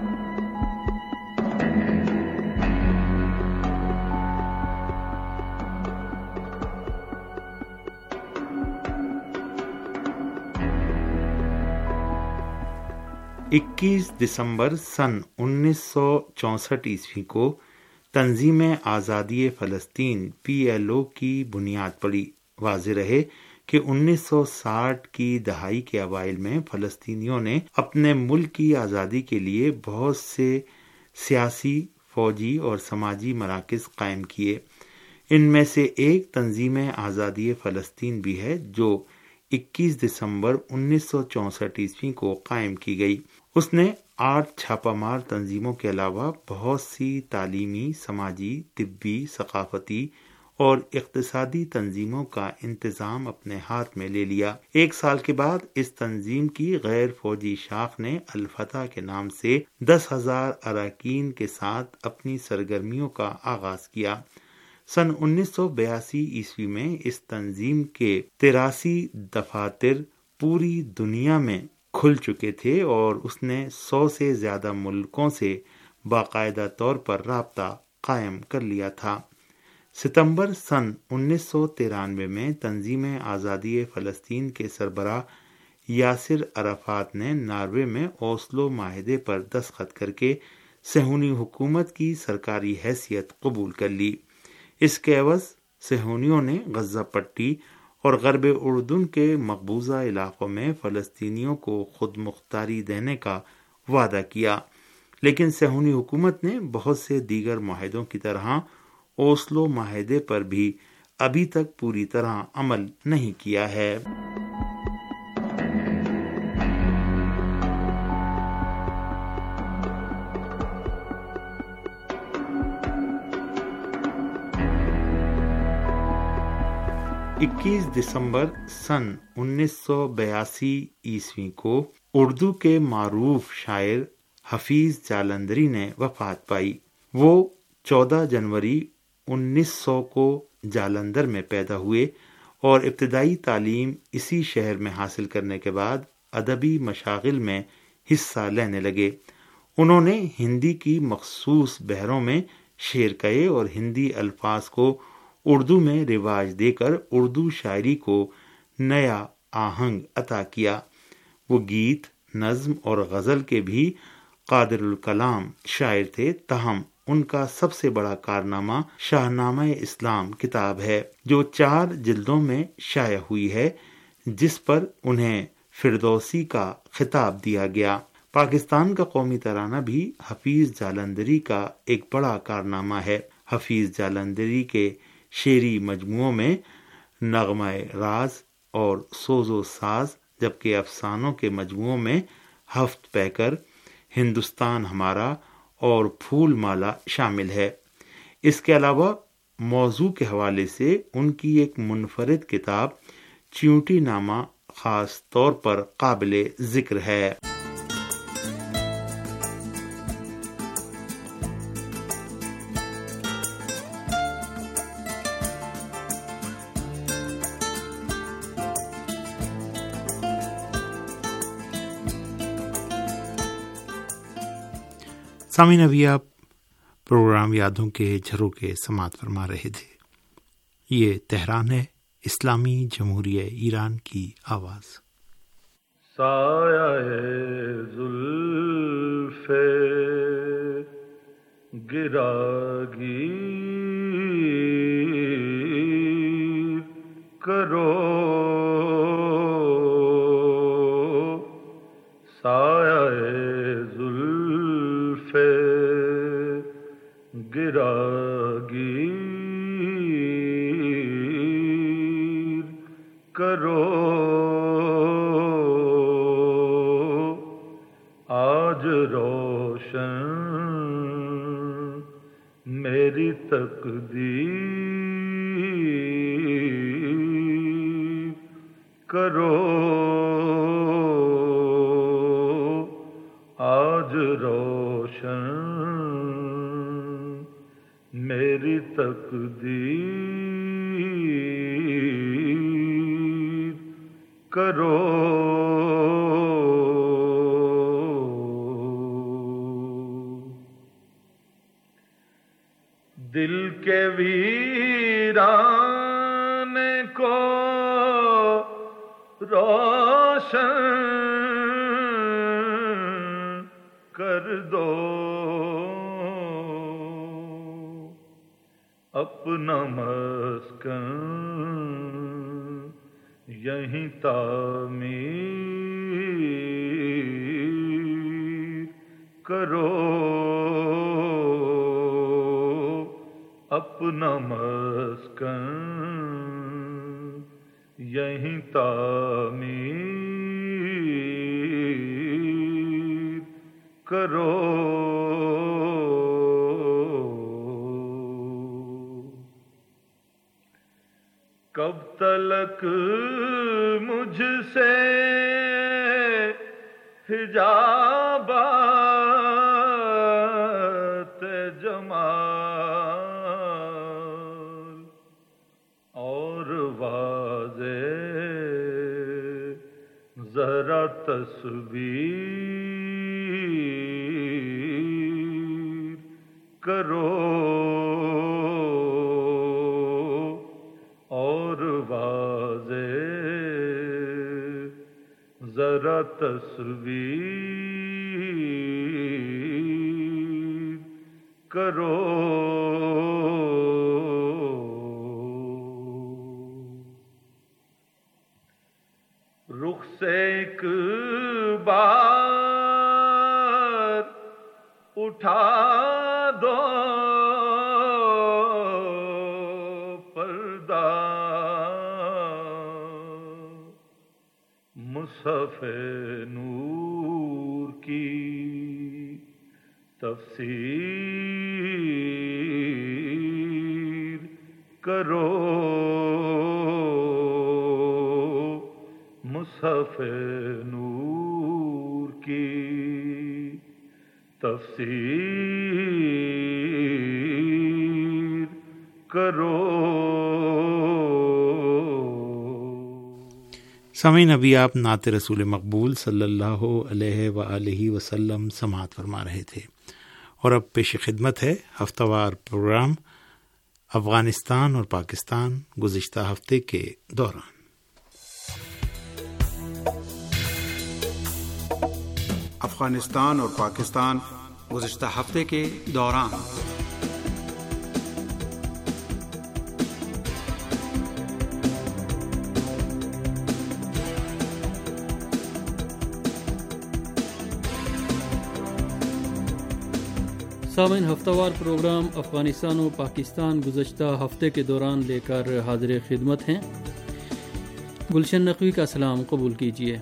اکیس دسمبر سن 1964 عیسوی کو تنظیم آزادی فلسطین PLO کی بنیاد پڑی۔ واضح رہے کہ 1960 کی دہائی کے اوائل میں فلسطینیوں نے اپنے ملک کی آزادی کے لیے بہت سے سیاسی، فوجی اور سماجی مراکز قائم کیے۔ ان میں سے ایک تنظیم آزادی فلسطین بھی ہے جو 21 دسمبر 1964 عیسوی کو قائم کی گئی۔ اس نے 8 چھاپہ مار تنظیموں کے علاوہ بہت سی تعلیمی، سماجی، طبی، ثقافتی اور اقتصادی تنظیموں کا انتظام اپنے ہاتھ میں لے لیا۔ 1 سال کے بعد اس تنظیم کی غیر فوجی شاخ نے الفتح کے نام سے 10,000 اراکین کے ساتھ اپنی سرگرمیوں کا آغاز کیا۔ سن 1982 عیسوی میں اس تنظیم کے 83 دفاتر پوری دنیا میں کھل چکے تھے اور اس نے 100 سے زیادہ ملکوں سے باقاعدہ طور پر رابطہ قائم کر لیا تھا۔ ستمبر سن 1993 میں تنظیم آزادی فلسطین کے سربراہ یاسر عرفات نے ناروے میں اوسلو معاہدے پر دستخط کر کے صہیونی حکومت کی سرکاری حیثیت قبول کر لی۔ اس کے عوض صہیونیوں نے غزہ پٹی اور غرب اردن کے مقبوضہ علاقوں میں فلسطینیوں کو خود مختاری دینے کا وعدہ کیا، لیکن صہیونی حکومت نے بہت سے دیگر معاہدوں کی طرح اوسلو معاہدے پر بھی ابھی تک پوری طرح عمل نہیں کیا ہے۔ اکیس دسمبر سن 1982 عیسوی کو اردو کے معروف شاعر حفیظ جالندھری نے وفات پائی۔ وہ 14 جنوری 1900 کو جالندھر میں پیدا ہوئے اور ابتدائی تعلیم اسی شہر میں حاصل کرنے کے بعد ادبی مشاغل میں حصہ لینے لگے۔ انہوں نے ہندی کی مخصوص بحروں میں شعر کہے اور ہندی الفاظ کو اردو میں رواج دے کر اردو شاعری کو نیا آہنگ عطا کیا۔ وہ گیت، نظم اور غزل کے بھی قادر الکلام شاعر تھے، تاہم ان کا سب سے بڑا کارنامہ شاہنامہ اسلام کتاب ہے جو 4 جلدوں میں شائع ہوئی ہے، جس پر انہیں فردوسی کا خطاب دیا گیا۔ پاکستان کا قومی ترانہ بھی حفیظ جالندھری کا ایک بڑا کارنامہ ہے۔ حفیظ جالندھری کے شعری مجموعوں میں نغمہ راز اور سوز و ساز، جبکہ افسانوں کے مجموعوں میں ہفت پیکر، ہندوستان ہمارا اور پھول مالا شامل ہے۔ اس کے علاوہ موضوع کے حوالے سے ان کی ایک منفرد کتاب چیونٹی نامہ خاص طور پر قابل ذکر ہے۔ سامعین، ابھی آپ پروگرام یادوں کے جھروکے سماعت فرما رہے تھے۔ یہ تہران ہے، اسلامی جمہوریہ ایران کی آواز۔ سایہ زلف گراگیر کرو، سایہ زلف گراگیر کرو، میری تقدیر کرو آج روشن، میری تقدیر کرو دل کے ویران کو روشن کر دو، اپنا مسکن یہیں تعمیر کرو، اپنا مسکن یہیں تعمیر کرو۔ کب تلک مجھ سے حجابات جمال اور واضح ذرا تصویر کرو، ذرا تصویر کرو۔ رخ سے ایک بار اٹھا دو مصحف نور کی تفسیر کرو، مصحف نور کی تفسیر کرو۔ سامعین، ابھی آپ نعت رسول مقبول صلی اللہ علیہ وآلہ وسلم سماعت فرما رہے تھے، اور اب پیش خدمت ہے ہفتہ وار پروگرام افغانستان اور پاکستان گزشتہ ہفتے کے دوران۔ افغانستان اور پاکستان گزشتہ ہفتے کے دوران۔ سامعین، ہفتہ وار پروگرام افغانستان و پاکستان گزشتہ ہفتے کے دوران لے کر حاضر خدمت ہیں۔ گلشن نقوی کا سلام قبول کیجیے۔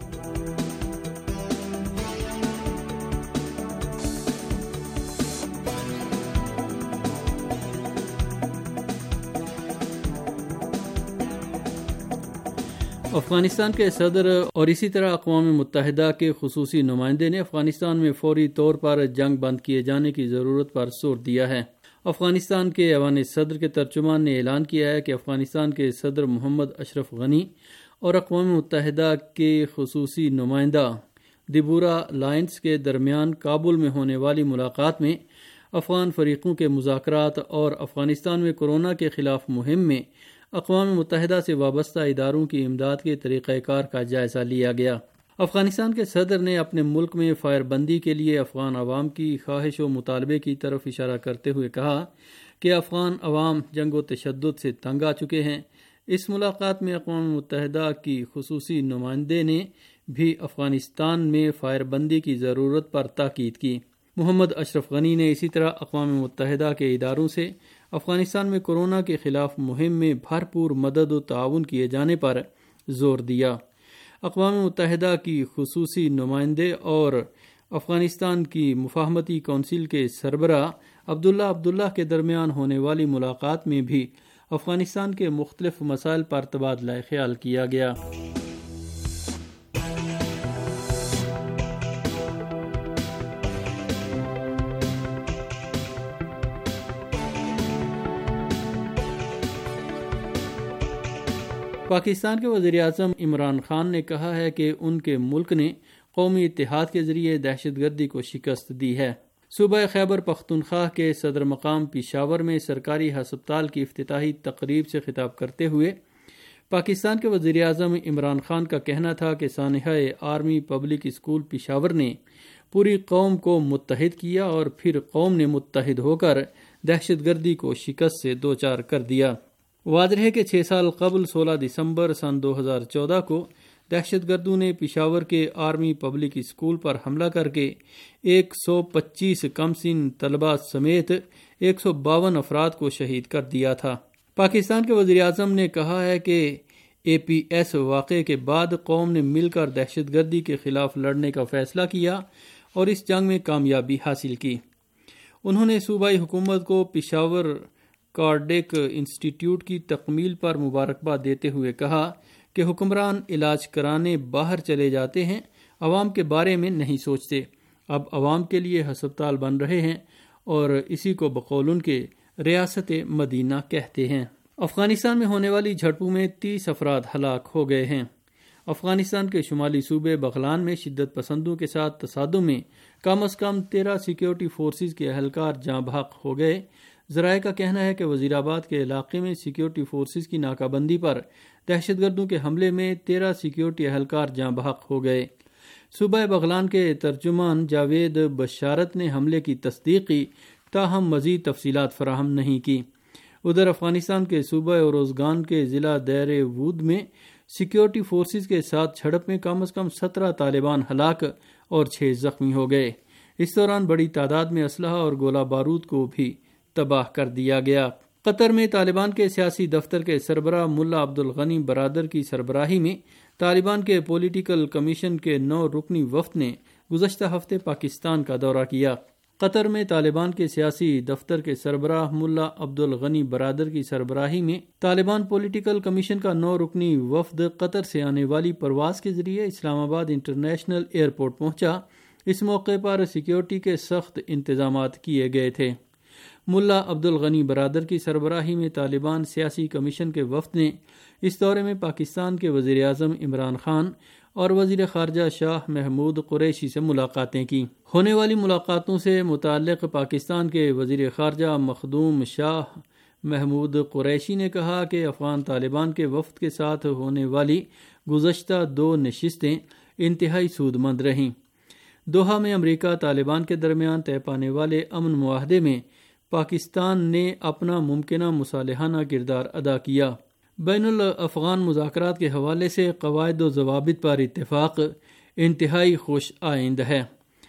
افغانستان کے صدر اور اسی طرح اقوام متحدہ کے خصوصی نمائندے نے افغانستان میں فوری طور پر جنگ بند کیے جانے کی ضرورت پر زور دیا ہے۔ افغانستان کے ایوان صدر کے ترجمان نے اعلان کیا ہے کہ افغانستان کے صدر محمد اشرف غنی اور اقوام متحدہ کے خصوصی نمائندہ دیبورا لائنس کے درمیان کابل میں ہونے والی ملاقات میں افغان فریقوں کے مذاکرات اور افغانستان میں کورونا کے خلاف مہم میں اقوام متحدہ سے وابستہ اداروں کی امداد کے طریقہ کار کا جائزہ لیا گیا۔ افغانستان کے صدر نے اپنے ملک میں فائر بندی کے لیے افغان عوام کی خواہش و مطالبے کی طرف اشارہ کرتے ہوئے کہا کہ افغان عوام جنگ و تشدد سے تنگ آ چکے ہیں۔ اس ملاقات میں اقوام متحدہ کی خصوصی نمائندے نے بھی افغانستان میں فائر بندی کی ضرورت پر تاکید کی۔ محمد اشرف غنی نے اسی طرح اقوام متحدہ کے اداروں سے افغانستان میں کورونا کے خلاف مہم میں بھرپور مدد و تعاون کیے جانے پر زور دیا۔ اقوام متحدہ کی خصوصی نمائندے اور افغانستان کی مفاہمتی کونسل کے سربراہ عبداللہ کے درمیان ہونے والی ملاقات میں بھی افغانستان کے مختلف مسائل پر تبادلہ خیال کیا گیا۔ پاکستان کے وزیر اعظم عمران خان نے کہا ہے کہ ان کے ملک نے قومی اتحاد کے ذریعے دہشت گردی کو شکست دی ہے۔ صوبہ خیبر پختونخوا کے صدر مقام پشاور میں سرکاری ہسپتال کی افتتاحی تقریب سے خطاب کرتے ہوئے پاکستان کے وزیر اعظم عمران خان کا کہنا تھا کہ سانحہ آرمی پبلک اسکول پشاور نے پوری قوم کو متحد کیا اور پھر قوم نے متحد ہو کر دہشت گردی کو شکست سے دوچار کر دیا۔ واضح ہے کہ 6 سال قبل 16 دسمبر سن 2014 کو دہشت گردوں نے پشاور کے آرمی پبلک اسکول پر حملہ کر کے 125 کم سن طلباء سمیت 152 افراد کو شہید کر دیا تھا۔ پاکستان کے وزیر اعظم نے کہا ہے کہ APS واقعے کے بعد قوم نے مل کر دہشت گردی کے خلاف لڑنے کا فیصلہ کیا اور اس جنگ میں کامیابی حاصل کی۔ انہوں نے صوبائی حکومت کو پشاور کارڈیک انسٹیٹیوٹ کی تکمیل پر مبارکباد دیتے ہوئے کہا کہ حکمران علاج کرانے باہر چلے جاتے ہیں، عوام کے بارے میں نہیں سوچتے۔ اب عوام کے لیے ہسپتال بن رہے ہیں اور اسی کو بقول ان کے ریاست مدینہ کہتے ہیں۔ افغانستان میں ہونے والی جھڑپوں میں 30 افراد ہلاک ہو گئے ہیں۔ افغانستان کے شمالی صوبے بغلان میں شدت پسندوں کے ساتھ تصادم میں کم از کم 13 سیکیورٹی فورسز کے اہلکار جاں بحق ہو گئے۔ ذرائع کا کہنا ہے کہ وزیر آباد کے علاقے میں سیکیورٹی فورسز کی ناکہ بندی پر دہشت گردوں کے حملے میں 13 سیکیورٹی اہلکار جاں بحق ہو گئے۔ صوبہ بغلان کے ترجمان جاوید بشارت نے حملے کی تصدیق کی، تاہم مزید تفصیلات فراہم نہیں کی۔ ادھر افغانستان کے صوبہ اوروزگان کے ضلع دیر وود میں سیکیورٹی فورسز کے ساتھ جھڑپ میں کم از کم 17 طالبان ہلاک اور 6 زخمی ہو گئے۔ اس دوران بڑی تعداد میں اسلحہ اور گولہ بارود کو بھی تباہ کر دیا گیا۔ قطر میں طالبان کے سیاسی دفتر کے سربراہ ملا عبدالغنی برادر کی سربراہی میں طالبان کے پولیٹیکل کمیشن کے 9 رکنی وفد نے گزشتہ ہفتے پاکستان کا دورہ کیا۔ قطر میں طالبان کے سیاسی دفتر کے سربراہ ملا عبدالغنی برادر کی سربراہی میں طالبان پولیٹیکل کمیشن کا 9 رکنی وفد قطر سے آنے والی پرواز کے ذریعے اسلام آباد انٹرنیشنل ایئرپورٹ پہنچا۔ اس موقع پر سیکیورٹی کے سخت انتظامات کیے گئے تھے۔ ملا عبدالغنی برادر کی سربراہی میں طالبان سیاسی کمیشن کے وفد نے اس دورے میں پاکستان کے وزیر اعظم عمران خان اور وزیر خارجہ شاہ محمود قریشی سے ملاقاتیں کی۔ ہونے والی ملاقاتوں سے متعلق پاکستان کے وزیر خارجہ مخدوم شاہ محمود قریشی نے کہا کہ افغان طالبان کے وفد کے ساتھ ہونے والی گزشتہ 2 نشستیں انتہائی سود مند رہیں۔ دوحہ میں امریکہ طالبان کے درمیان طے پانے والے امن معاہدے میں پاکستان نے اپنا ممکنہ مصالحانہ کردار ادا کیا۔ بین الافغان مذاکرات کے حوالے سے قواعد و ضوابط پر اتفاق انتہائی خوش آئند ہے۔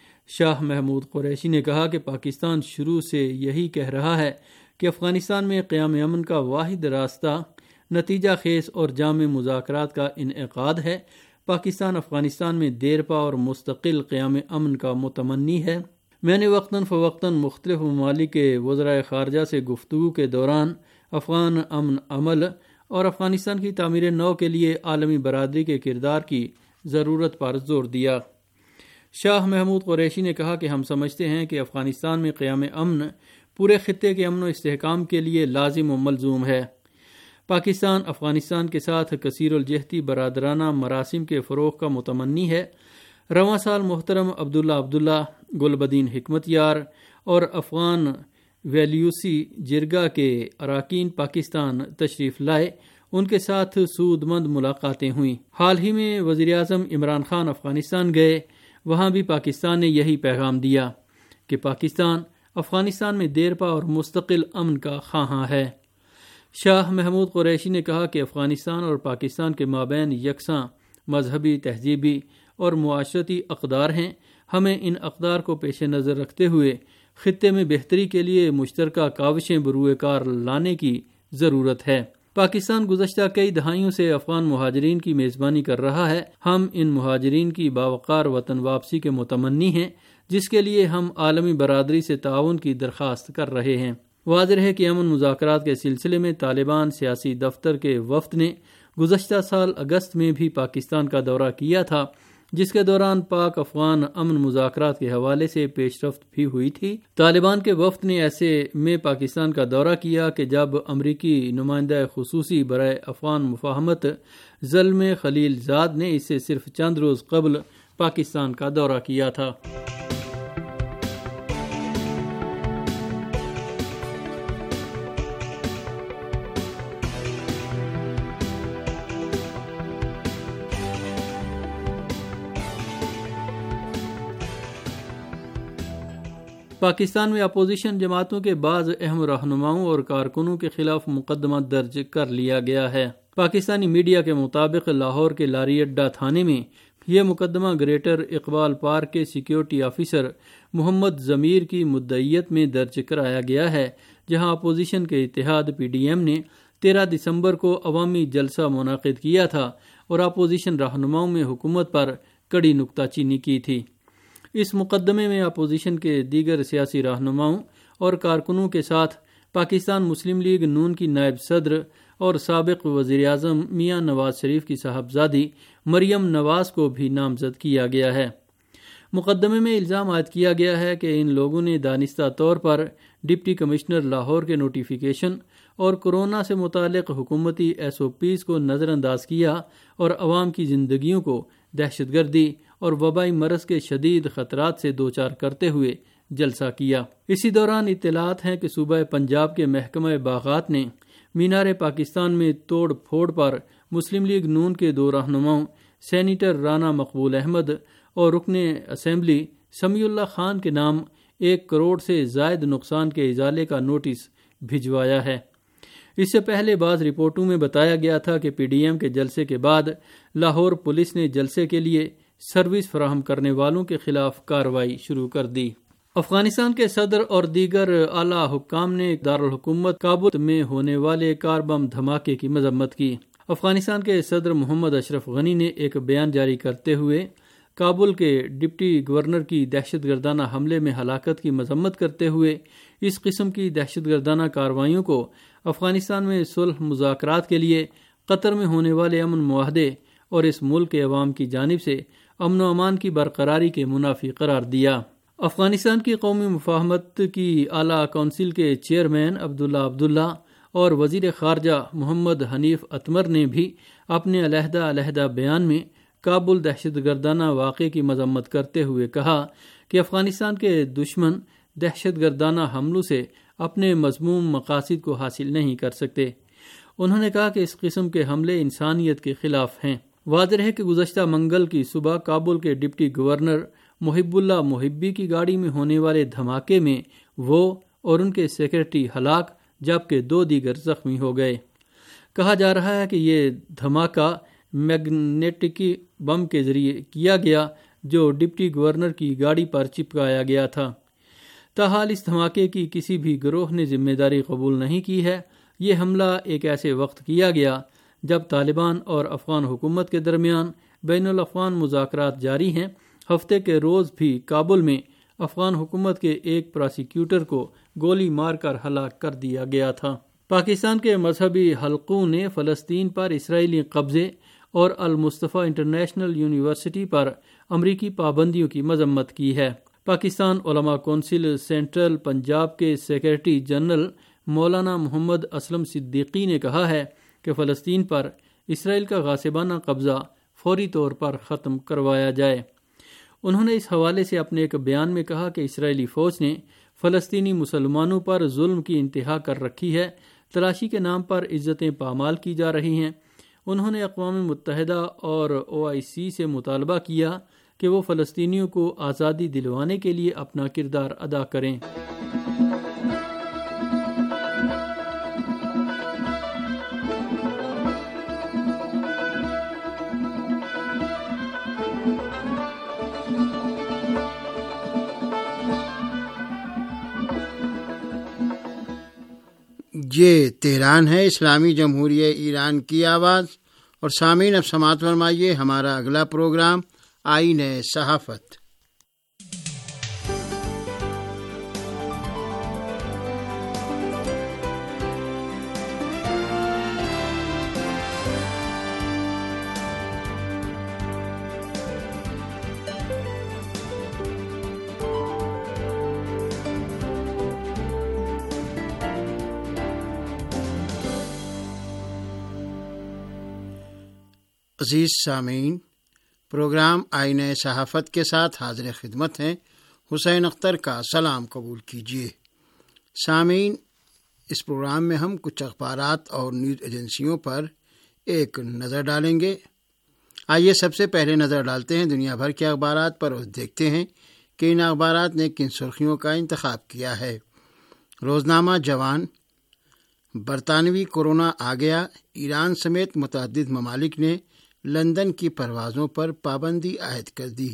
شاہ محمود قریشی نے کہا کہ پاکستان شروع سے یہی کہہ رہا ہے کہ افغانستان میں قیام امن کا واحد راستہ نتیجہ خیز اور جامع مذاکرات کا انعقاد ہے۔ پاکستان افغانستان میں دیرپا اور مستقل قیام امن کا متمنی ہے۔ میں نے وقتاً فوقتاً مختلف ممالک کے وزرائے خارجہ سے گفتگو کے دوران افغان امن عمل اور افغانستان کی تعمیر نو کے لیے عالمی برادری کے کردار کی ضرورت پر زور دیا۔ شاہ محمود قریشی نے کہا کہ ہم سمجھتے ہیں کہ افغانستان میں قیام امن پورے خطے کے امن و استحکام کے لیے لازم و ملزوم ہے۔ پاکستان افغانستان کے ساتھ کثیر الجہتی برادرانہ مراسم کے فروغ کا متمنی ہے۔ رواں سال محترم عبداللہ گلبدین حکمت یار اور افغان ویلیوسی جرگہ کے اراکین پاکستان تشریف لائے، ان کے ساتھ سود مند ملاقاتیں ہوئیں۔ حال ہی میں وزیر اعظم عمران خان افغانستان گئے، وہاں بھی پاکستان نے یہی پیغام دیا کہ پاکستان افغانستان میں دیرپا اور مستقل امن کا خواہاں ہے۔ شاہ محمود قریشی نے کہا کہ افغانستان اور پاکستان کے مابین یکساں مذہبی، تہذیبی اور معاشرتی اقدار ہیں۔ ہمیں ان اقدار کو پیش نظر رکھتے ہوئے خطے میں بہتری کے لیے مشترکہ کاوشیں بروئے کار لانے کی ضرورت ہے۔ پاکستان گزشتہ کئی دہائیوں سے افغان مہاجرین کی میزبانی کر رہا ہے۔ ہم ان مہاجرین کی باوقار وطن واپسی کے متمنی ہیں، جس کے لیے ہم عالمی برادری سے تعاون کی درخواست کر رہے ہیں۔ واضح ہے کہ امن مذاکرات کے سلسلے میں طالبان سیاسی دفتر کے وفد نے گزشتہ سال اگست میں بھی پاکستان کا دورہ کیا تھا، جس کے دوران پاک افغان امن مذاکرات کے حوالے سے پیش رفت بھی ہوئی تھی۔ طالبان کے وفد نے ایسے میں پاکستان کا دورہ کیا کہ جب امریکی نمائندہ خصوصی برائے افغان مفاہمت زلمے خلیل زاد نے اس سے صرف چند روز قبل پاکستان کا دورہ کیا تھا۔ پاکستان میں اپوزیشن جماعتوں کے بعض اہم رہنماؤں اور کارکنوں کے خلاف مقدمہ درج کر لیا گیا ہے۔ پاکستانی میڈیا کے مطابق لاہور کے لاری اڈا تھانے میں یہ مقدمہ گریٹر اقبال پارک کے سیکیورٹی آفیسر محمد ضمیر کی مدعیت میں درج کرایا گیا ہے، جہاں اپوزیشن کے اتحاد پی ڈی ایم نے 13 دسمبر کو عوامی جلسہ منعقد کیا تھا اور اپوزیشن رہنماؤں میں حکومت پر کڑی نکتہ چینی کی تھی۔ اس مقدمے میں اپوزیشن کے دیگر سیاسی رہنماؤں اور کارکنوں کے ساتھ پاکستان مسلم لیگ نون کی نائب صدر اور سابق وزیر اعظم میاں نواز شریف کی صاحبزادی مریم نواز کو بھی نامزد کیا گیا ہے۔ مقدمے میں الزام عائد کیا گیا ہے کہ ان لوگوں نے دانستہ طور پر ڈپٹی کمشنر لاہور کے نوٹیفیکیشن اور کورونا سے متعلق حکومتی ایس او پیز کو نظر انداز کیا اور عوام کی زندگیوں کو دہشت گردی اور وبائی مرض کے شدید خطرات سے دوچار کرتے ہوئے جلسہ کیا۔ اسی دوران اطلاعات ہیں کہ صوبہ پنجاب کے محکمہ باغات نے مینار پاکستان میں توڑ پھوڑ پر مسلم لیگ نون کے 2 رہنماؤں سینیٹر رانا مقبول احمد اور رکن اسمبلی سمیع اللہ خان کے نام 1 کروڑ سے زائد نقصان کے ازالے کا نوٹس بھجوایا ہے۔ اس سے پہلے بعض رپورٹوں میں بتایا گیا تھا کہ پی ڈی ایم کے جلسے کے بعد لاہور پولیس نے جلسے کے لیے سروس فراہم کرنے والوں کے خلاف کارروائی شروع کر دی۔ افغانستان کے صدر اور دیگر اعلیٰ حکام نے دارالحکومت کابل میں ہونے والے کار بم دھماکے کی مذمت کی۔ افغانستان کے صدر محمد اشرف غنی نے ایک بیان جاری کرتے ہوئے کابل کے ڈپٹی گورنر کی دہشت گردانہ حملے میں ہلاکت کی مذمت کرتے ہوئے اس قسم کی دہشت گردانہ کارروائیوں کو افغانستان میں صلح مذاکرات کے لیے قطر میں ہونے والے امن معاہدے اور اس ملک کے عوام کی جانب سے امن و امان کی برقراری کے منافی قرار دیا۔ افغانستان کی قومی مفاہمت کی اعلیٰ کونسل کے چیئرمین عبداللہ اور وزیر خارجہ محمد حنیف اتمر نے بھی اپنے علیحدہ بیان میں کابل دہشت گردانہ واقعے کی مذمت کرتے ہوئے کہا کہ افغانستان کے دشمن دہشت گردانہ حملوں سے اپنے مذموم مقاصد کو حاصل نہیں کر سکتے۔ انہوں نے کہا کہ اس قسم کے حملے انسانیت کے خلاف ہیں۔ واضح ہے کہ گزشتہ منگل کی صبح کابل کے ڈپٹی گورنر محب اللہ محبی کی گاڑی میں ہونے والے دھماکے میں وہ اور ان کے سیکرٹری ہلاک جبکہ 2 دیگر زخمی ہو گئے۔ کہا جا رہا ہے کہ یہ دھماکہ میگنیٹک بم کے ذریعے کیا گیا جو ڈپٹی گورنر کی گاڑی پر چپکایا گیا تھا۔ تاحال اس دھماکے کی کسی بھی گروہ نے ذمہ داری قبول نہیں کی ہے۔ یہ حملہ ایک ایسے وقت کیا گیا جب طالبان اور افغان حکومت کے درمیان بین الافغان مذاکرات جاری ہیں۔ ہفتے کے روز بھی کابل میں افغان حکومت کے ایک پراسیکیوٹر کو گولی مار کر ہلاک کر دیا گیا تھا۔ پاکستان کے مذہبی حلقوں نے فلسطین پر اسرائیلی قبضے اور المصطفیٰ انٹرنیشنل یونیورسٹی پر امریکی پابندیوں کی مذمت کی ہے۔ پاکستان علماء کونسل سینٹرل پنجاب کے سیکرٹری جنرل مولانا محمد اسلم صدیقی نے کہا ہے کہ فلسطین پر اسرائیل کا غاصبانہ قبضہ فوری طور پر ختم کروایا جائے۔ انہوں نے اس حوالے سے اپنے ایک بیان میں کہا کہ اسرائیلی فوج نے فلسطینی مسلمانوں پر ظلم کی انتہا کر رکھی ہے، تلاشی کے نام پر عزتیں پامال کی جا رہی ہیں۔ انہوں نے اقوام متحدہ اور OIC سے مطالبہ کیا کہ وہ فلسطینیوں کو آزادی دلوانے کے لیے اپنا کردار ادا کریں۔ یہ تہران ہے، اسلامی جمہوریہ ایران کی آواز۔ اور سامعین اب سماعت فرمائیے ہمارا اگلا پروگرام آئین صحافت۔ عزیز سامعین، پروگرام آئینہ صحافت کے ساتھ حاضر خدمت ہیں۔ حسین اختر کا سلام قبول کیجیے۔ سامعین، اس پروگرام میں ہم کچھ اخبارات اور نیوز ایجنسیوں پر ایک نظر ڈالیں گے۔ آئیے سب سے پہلے نظر ڈالتے ہیں دنیا بھر کے اخبارات پر اور دیکھتے ہیں کہ ان اخبارات نے کن سرخیوں کا انتخاب کیا ہے۔ روزنامہ جوان: برطانوی کورونا آ گیا، ایران سمیت متعدد ممالک نے لندن کی پروازوں پر پابندی عائد کر دی۔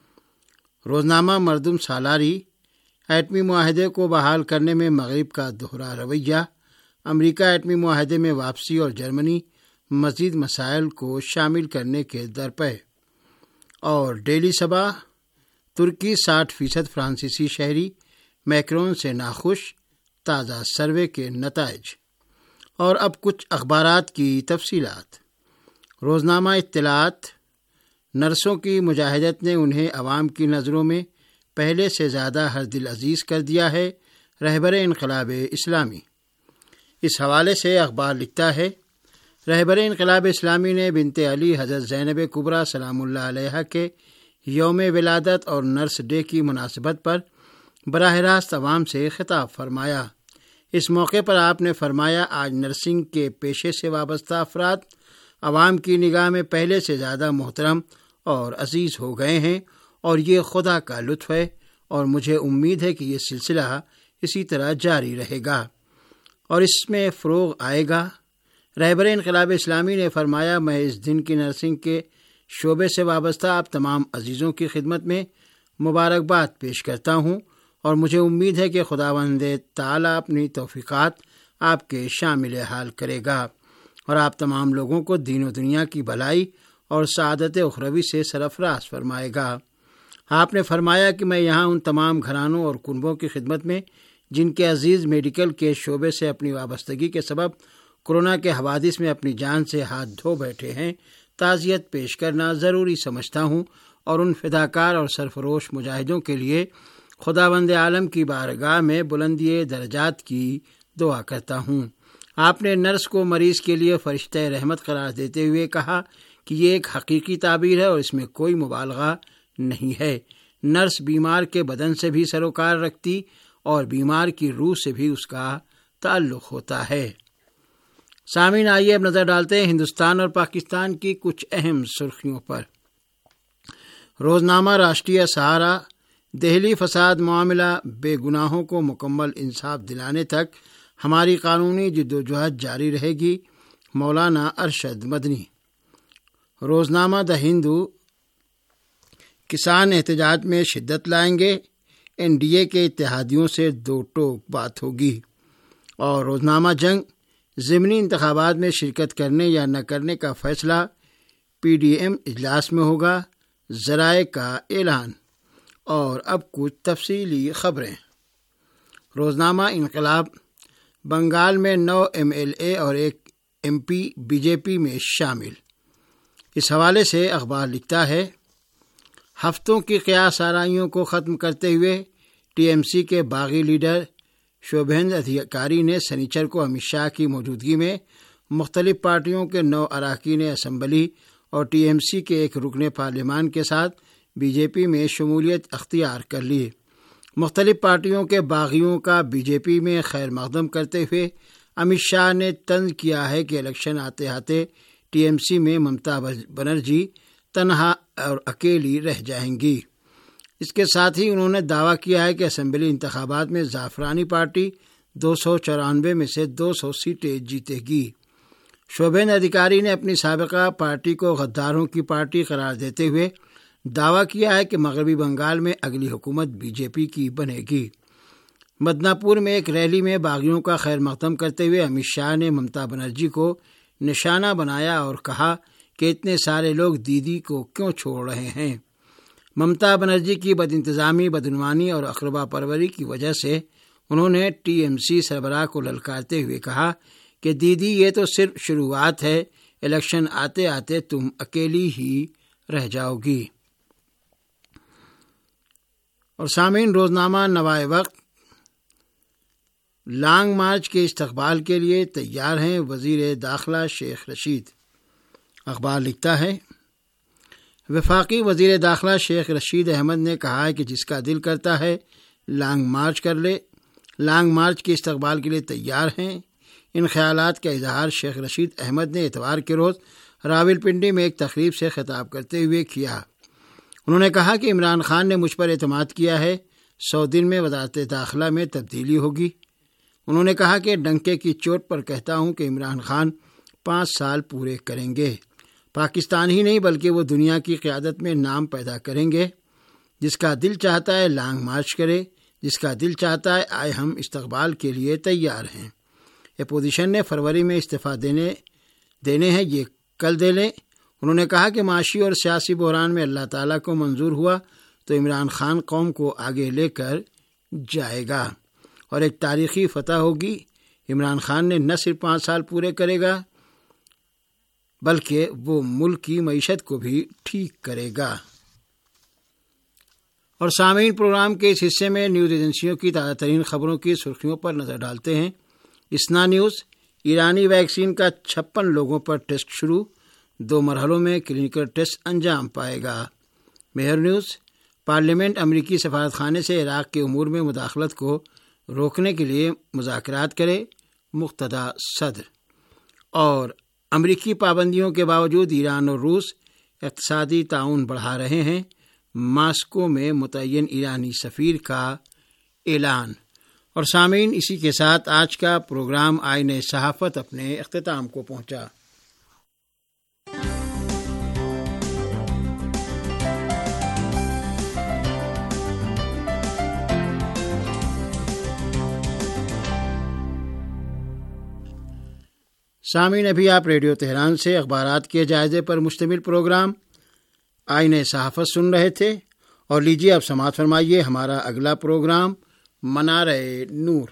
روزنامہ مردم سالاری: ایٹمی معاہدے کو بحال کرنے میں مغرب کا دوہرا رویہ، امریکہ ایٹمی معاہدے میں واپسی اور جرمنی مزید مسائل کو شامل کرنے کے درپے۔ اور ڈیلی صبح: ترکی 60% فرانسیسی شہری میکرون سے ناخوش، تازہ سروے کے نتائج۔ اور اب کچھ اخبارات کی تفصیلات۔ روزنامہ اطلاعات: نرسوں کی مجاہدت نے انہیں عوام کی نظروں میں پہلے سے زیادہ ہر دل عزیز کر دیا ہے، رہبر انقلاب اسلامی۔ اس حوالے سے اخبار لکھتا ہے، رہبر انقلاب اسلامی نے بنت علی حضرت زینب کبریٰ سلام اللہ علیہا کے یوم ولادت اور نرس ڈے کی مناسبت پر براہ راست عوام سے خطاب فرمایا۔ اس موقع پر آپ نے فرمایا، آج نرسنگ کے پیشے سے وابستہ افراد عوام کی نگاہ میں پہلے سے زیادہ محترم اور عزیز ہو گئے ہیں، اور یہ خدا کا لطف ہے، اور مجھے امید ہے کہ یہ سلسلہ اسی طرح جاری رہے گا اور اس میں فروغ آئے گا۔ رہبر انقلاب اسلامی نے فرمایا، میں اس دن کی نرسنگ کے شعبے سے وابستہ آپ تمام عزیزوں کی خدمت میں مبارکباد پیش کرتا ہوں، اور مجھے امید ہے کہ خداوند تعالیٰ اپنی توفیقات آپ کے شامل حال کرے گا اور آپ تمام لوگوں کو دین و دنیا کی بھلائی اور سعادت اخروی سے سرفراز فرمائے گا۔ آپ نے فرمایا کہ میں یہاں ان تمام گھرانوں اور کنبوں کی خدمت میں جن کے عزیز میڈیکل کے شعبے سے اپنی وابستگی کے سبب کورونا کے حوادث میں اپنی جان سے ہاتھ دھو بیٹھے ہیں، تعزیت پیش کرنا ضروری سمجھتا ہوں، اور ان فداکار اور سرفروش مجاہدوں کے لیے خداوند عالم کی بارگاہ میں بلندی درجات کی دعا کرتا ہوں۔ آپ نے نرس کو مریض کے لیے فرشتہ رحمت قرار دیتے ہوئے کہا کہ یہ ایک حقیقی تعبیر ہے اور اس میں کوئی مبالغہ نہیں ہے۔ نرس بیمار کے بدن سے بھی سروکار رکھتی اور بیمار کی روح سے بھی اس کا تعلق ہوتا ہے۔ سامعین، آئیے اب نظر ڈالتے ہیں ہندوستان اور پاکستان کی کچھ اہم سرخیوں پر۔ روزنامہ راشٹریہ سہارا: دہلی فساد معاملہ، بے گناہوں کو مکمل انصاف دلانے تک ہماری قانونی جدوجہد جاری رہے گی، مولانا ارشد مدنی۔ روزنامہ دی ہندو: کسان احتجاج میں شدت لائیں گے، NDA کے اتحادیوں سے دو ٹوک بات ہوگی۔ اور روزنامہ جنگ: ضمنی انتخابات میں شرکت کرنے یا نہ کرنے کا فیصلہ PDM اجلاس میں ہوگا، ذرائع کا اعلان۔ اور اب کچھ تفصیلی خبریں۔ روزنامہ انقلاب: بنگال میں 9 MLA اور 1 MP BJP میں شامل۔ اس حوالے سے اخبار لکھتا ہے، ہفتوں کی قیاس آرائیوں کو ختم کرتے ہوئے TMC کے باغی لیڈر شوبھیندر ادھیکاری نے سنیچر کو امت شاہ کی موجودگی میں مختلف پارٹیوں کے 9 اراکین اسمبلی اور TMC کے ایک رکن پارلیمان کے ساتھ BJP میں شمولیت اختیار کر لی۔ مختلف پارٹیوں کے باغیوں کا BJP میں خیر مقدم کرتے ہوئے امت شاہ نے طنز کیا ہے کہ الیکشن آتے آتے TMC میں ممتا بنرجی تنہا اور اکیلی رہ جائیں گی۔ اس کے ساتھ ہی انہوں نے دعویٰ کیا ہے کہ اسمبلی انتخابات میں زعفرانی پارٹی 294 میں سے 200 سیٹیں جیتے گی۔ شوبھیندر ادھیکاری نے اپنی سابقہ پارٹی کو غداروں کی پارٹی قرار دیتے ہوئے دعویٰ کیا ہے کہ مغربی بنگال میں اگلی حکومت BJP کی بنے گی۔ مدنا پور میں ایک ریلی میں باغیوں کا خیر مقدم کرتے ہوئے امت شاہ نے ممتا بنرجی کو نشانہ بنایا اور کہا کہ اتنے سارے لوگ دیدی کو کیوں چھوڑ رہے ہیں۔ ممتا بنرجی کی بد انتظامی، بدعنوانی اور اقربا پروری کی وجہ سے انہوں نے TMC سربراہ کو للکارتے ہوئے کہا کہ دیدی یہ تو صرف شروعات ہے، الیکشن آتے آتے تم اکیلی ہی رہ جاؤ گی۔ اور سامعین، روزنامہ نوائے وقت: لانگ مارچ کے استقبال کے لیے تیار ہیں وزیر داخلہ شیخ رشید۔ اخبار لکھتا ہے وفاقی وزیر داخلہ شیخ رشید احمد نے کہا ہے کہ جس کا دل کرتا ہے لانگ مارچ کر لے، لانگ مارچ کے استقبال کے لیے تیار ہیں۔ ان خیالات کا اظہار شیخ رشید احمد نے اتوار کے روز راولپنڈی میں ایک تقریب سے خطاب کرتے ہوئے کیا۔ انہوں نے کہا کہ عمران خان نے مجھ پر اعتماد کیا ہے، 100 دن میں وزارت داخلہ میں تبدیلی ہوگی۔ انہوں نے کہا کہ ڈنکے کی چوٹ پر کہتا ہوں کہ عمران خان 5 سال پورے کریں گے، پاکستان ہی نہیں بلکہ وہ دنیا کی قیادت میں نام پیدا کریں گے۔ جس کا دل چاہتا ہے لانگ مارچ کرے، جس کا دل چاہتا ہے آئے، ہم استقبال کے لیے تیار ہیں۔ اپوزیشن نے فروری میں استعفیٰ دینے ہیں، یہ کل دے لیں۔ انہوں نے کہا کہ معاشی اور سیاسی بحران میں اللہ تعالیٰ کو منظور ہوا تو عمران خان قوم کو آگے لے کر جائے گا اور ایک تاریخی فتح ہوگی۔ عمران خان نے نہ صرف 5 سال پورے کرے گا بلکہ وہ ملک کی معیشت کو بھی ٹھیک کرے گا۔ اور سامعین، پروگرام کے اس حصے میں نیوز ایجنسیوں کی تازہ ترین خبروں کی سرخیوں پر نظر ڈالتے ہیں۔ اسنا نیوز، ایرانی ویکسین کا 56 لوگوں پر ٹیسٹ شروع، 2 مرحلوں میں کلینکل ٹیسٹ انجام پائے گا۔ مہر نیوز، پارلیمنٹ امریکی سفارت خانے سے عراق کے امور میں مداخلت کو روکنے کے لیے مذاکرات کرے، مقتدی صدر۔ اور امریکی پابندیوں کے باوجود ایران اور روس اقتصادی تعاون بڑھا رہے ہیں، ماسکو میں متعین ایرانی سفیر کا اعلان۔ اور سامعین، اسی کے ساتھ آج کا پروگرام آئین صحافت اپنے اختتام کو پہنچا۔ سامعین، ابھی آپ ریڈیو تہران سے اخبارات کے جائزے پر مشتمل پروگرام آئین صحافت سن رہے تھے، اور لیجیے اب سماعت فرمائیے ہمارا اگلا پروگرام منارہ نور۔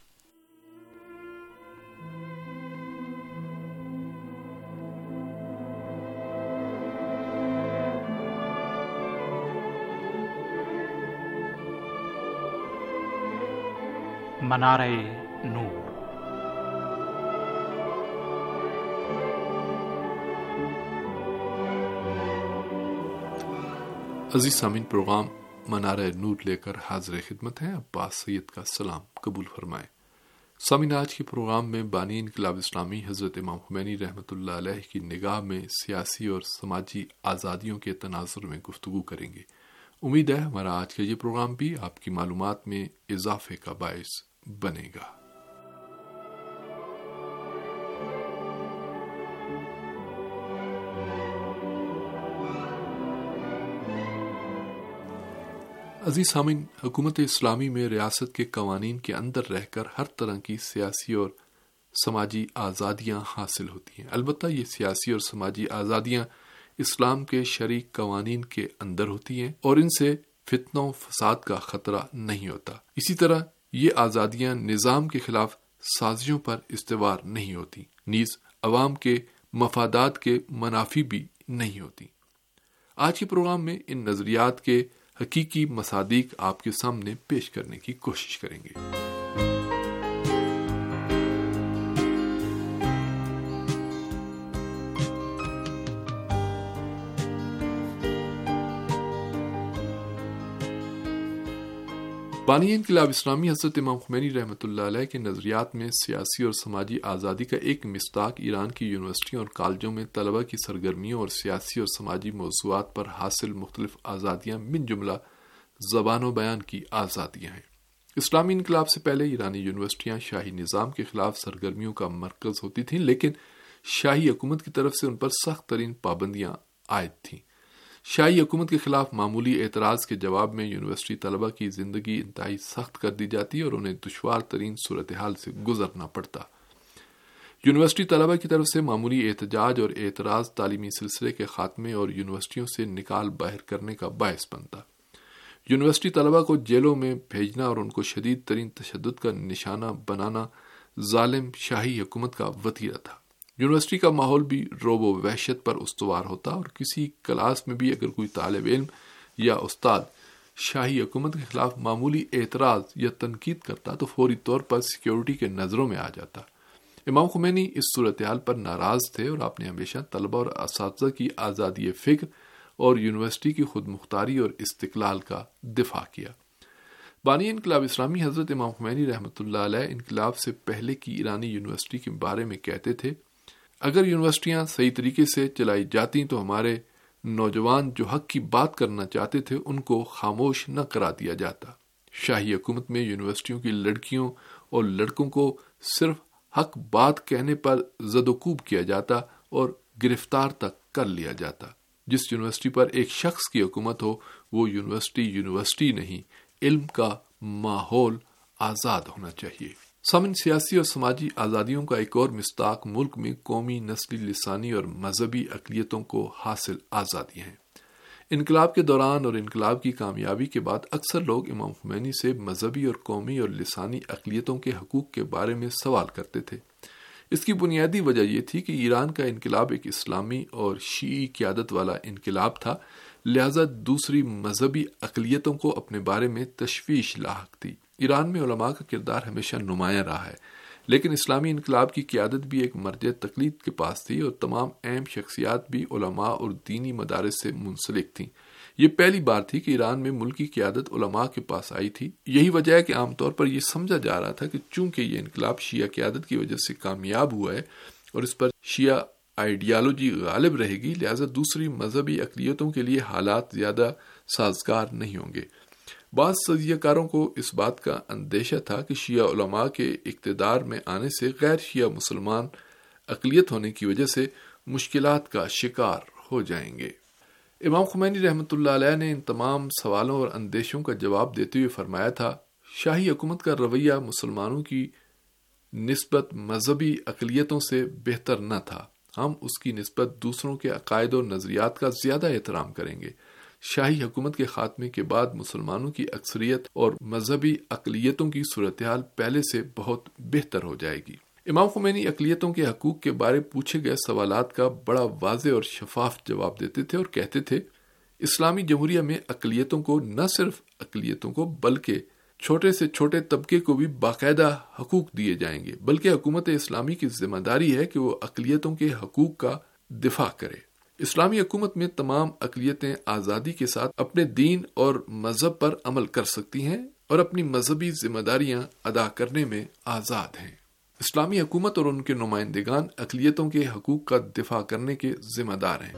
منارہ نور۔ عزیز سامعین، پروگرام منارہ نور لے کر حاضر خدمت ہیں۔ عباس سید کا سلام قبول فرمائیں۔ سامعین، آج کے پروگرام میں بانی انقلاب اسلامی حضرت امام خمینی رحمۃ اللہ علیہ کی نگاہ میں سیاسی اور سماجی آزادیوں کے تناظر میں گفتگو کریں گے۔ امید ہے ہمارا آج کا یہ پروگرام بھی آپ کی معلومات میں اضافے کا باعث بنے گا۔ عزیز سامعین، حکومت اسلامی میں ریاست کے قوانین کے اندر رہ کر ہر طرح کی سیاسی اور سماجی آزادیاں حاصل ہوتی ہیں۔ البتہ یہ سیاسی اور سماجی آزادیاں اسلام کے شرعی قوانین کے اندر ہوتی ہیں اور ان سے فتنہ و فساد کا خطرہ نہیں ہوتا۔ اسی طرح یہ آزادیاں نظام کے خلاف سازشوں پر استوار نہیں ہوتی، نیز عوام کے مفادات کے منافی بھی نہیں ہوتی۔ آج کے پروگرام میں ان نظریات کے حقیقی مصادیق آپ کے سامنے پیش کرنے کی کوشش کریں گے۔ بانی انقلاب اسلامی حضرت امام خمینی رحمۃ اللہ علیہ کے نظریات میں سیاسی اور سماجی آزادی کا ایک مصداق ایران کی یونیورسٹیوں اور کالجوں میں طلبہ کی سرگرمیوں اور سیاسی اور سماجی موضوعات پر حاصل مختلف آزادیاں من جملہ زبان و بیان کی آزادیاں ہیں۔ اسلامی انقلاب سے پہلے ایرانی یونیورسٹیاں شاہی نظام کے خلاف سرگرمیوں کا مرکز ہوتی تھیں، لیکن شاہی حکومت کی طرف سے ان پر سخت ترین پابندیاں عائد تھیں۔ شاہی حکومت کے خلاف معمولی اعتراض کے جواب میں یونیورسٹی طلبہ کی زندگی انتہائی سخت کر دی جاتی اور انہیں دشوار ترین صورتحال سے گزرنا پڑتا۔ یونیورسٹی طلبہ کی طرف سے معمولی احتجاج اور اعتراض تعلیمی سلسلے کے خاتمے اور یونیورسٹیوں سے نکال باہر کرنے کا باعث بنتا۔ یونیورسٹی طلبہ کو جیلوں میں بھیجنا اور ان کو شدید ترین تشدد کا نشانہ بنانا ظالم شاہی حکومت کا وتیرہ تھا۔ یونیورسٹی کا ماحول بھی روب و وحشت پر استوار ہوتا اور کسی کلاس میں بھی اگر کوئی طالب علم یا استاد شاہی حکومت کے خلاف معمولی اعتراض یا تنقید کرتا تو فوری طور پر سیکیورٹی کے نظروں میں آ جاتا۔ امام خمینی اس صورتحال پر ناراض تھے اور آپ نے ہمیشہ طلبہ اور اساتذہ کی آزادی فکر اور یونیورسٹی کی خود مختاری اور استقلال کا دفاع کیا۔ بانی انقلاب اسلامی حضرت امام خمینی رحمۃ اللہ علیہ انقلاب سے پہلے کی ایرانی یونیورسٹی کے بارے میں کہتے تھے، اگر یونیورسٹیاں صحیح طریقے سے چلائی جاتی تو ہمارے نوجوان جو حق کی بات کرنا چاہتے تھے ان کو خاموش نہ کرا دیا جاتا۔ شاہی حکومت میں یونیورسٹیوں کی لڑکیوں اور لڑکوں کو صرف حق بات کہنے پر زد و کوب کیا جاتا اور گرفتار تک کر لیا جاتا۔ جس یونیورسٹی پر ایک شخص کی حکومت ہو وہ یونیورسٹی نہیں، علم کا ماحول آزاد ہونا چاہیے۔ سامن سیاسی اور سماجی آزادیوں کا ایک اور مصداق ملک میں قومی، نسلی، لسانی اور مذہبی اقلیتوں کو حاصل آزادی ہیں۔ انقلاب کے دوران اور انقلاب کی کامیابی کے بعد اکثر لوگ امام خمینی سے مذہبی اور قومی اور لسانی اقلیتوں کے حقوق کے بارے میں سوال کرتے تھے۔ اس کی بنیادی وجہ یہ تھی کہ ایران کا انقلاب ایک اسلامی اور شیعی قیادت والا انقلاب تھا، لہذا دوسری مذہبی اقلیتوں کو اپنے بارے میں تشویش لاحق تھی۔ ایران میں علماء کا کردار ہمیشہ نمایاں رہا ہے، لیکن اسلامی انقلاب کی قیادت بھی ایک مرجع تقلید کے پاس تھی اور تمام اہم شخصیات بھی علماء اور دینی مدارس سے منسلک تھیں۔ یہ پہلی بار تھی کہ ایران میں ملکی قیادت علماء کے پاس آئی تھی۔ یہی وجہ ہے کہ عام طور پر یہ سمجھا جا رہا تھا کہ چونکہ یہ انقلاب شیعہ قیادت کی وجہ سے کامیاب ہوا ہے اور اس پر شیعہ آئیڈیالوجی غالب رہے گی، لہذا دوسری مذہبی اقلیتوں کے لیے حالات زیادہ سازگار نہیں ہوں گے۔ بعض تجزیہ کاروں کو اس بات کا اندیشہ تھا کہ شیعہ علماء کے اقتدار میں آنے سے غیر شیعہ مسلمان اقلیت ہونے کی وجہ سے مشکلات کا شکار ہو جائیں گے۔ امام خمینی رحمۃ اللہ علیہ نے ان تمام سوالوں اور اندیشوں کا جواب دیتے ہوئے فرمایا تھا، شاہی حکومت کا رویہ مسلمانوں کی نسبت مذہبی اقلیتوں سے بہتر نہ تھا۔ ہم اس کی نسبت دوسروں کے عقائد و نظریات کا زیادہ احترام کریں گے۔ شاہی حکومت کے خاتمے کے بعد مسلمانوں کی اکثریت اور مذہبی اقلیتوں کی صورتحال پہلے سے بہت بہتر ہو جائے گی۔ امام خمینی اقلیتوں کے حقوق کے بارے پوچھے گئے سوالات کا بڑا واضح اور شفاف جواب دیتے تھے اور کہتے تھے، اسلامی جمہوریہ میں اقلیتوں کو، نہ صرف اقلیتوں کو بلکہ چھوٹے سے چھوٹے طبقے کو بھی باقاعدہ حقوق دیے جائیں گے، بلکہ حکومت اسلامی کی ذمہ داری ہے کہ وہ اقلیتوں کے حقوق کا دفاع کرے۔ اسلامی حکومت میں تمام اقلیتیں آزادی کے ساتھ اپنے دین اور مذہب پر عمل کر سکتی ہیں اور اپنی مذہبی ذمہ داریاں ادا کرنے میں آزاد ہیں۔ اسلامی حکومت اور ان کے نمائندگان اقلیتوں کے حقوق کا دفاع کرنے کے ذمہ دار ہیں۔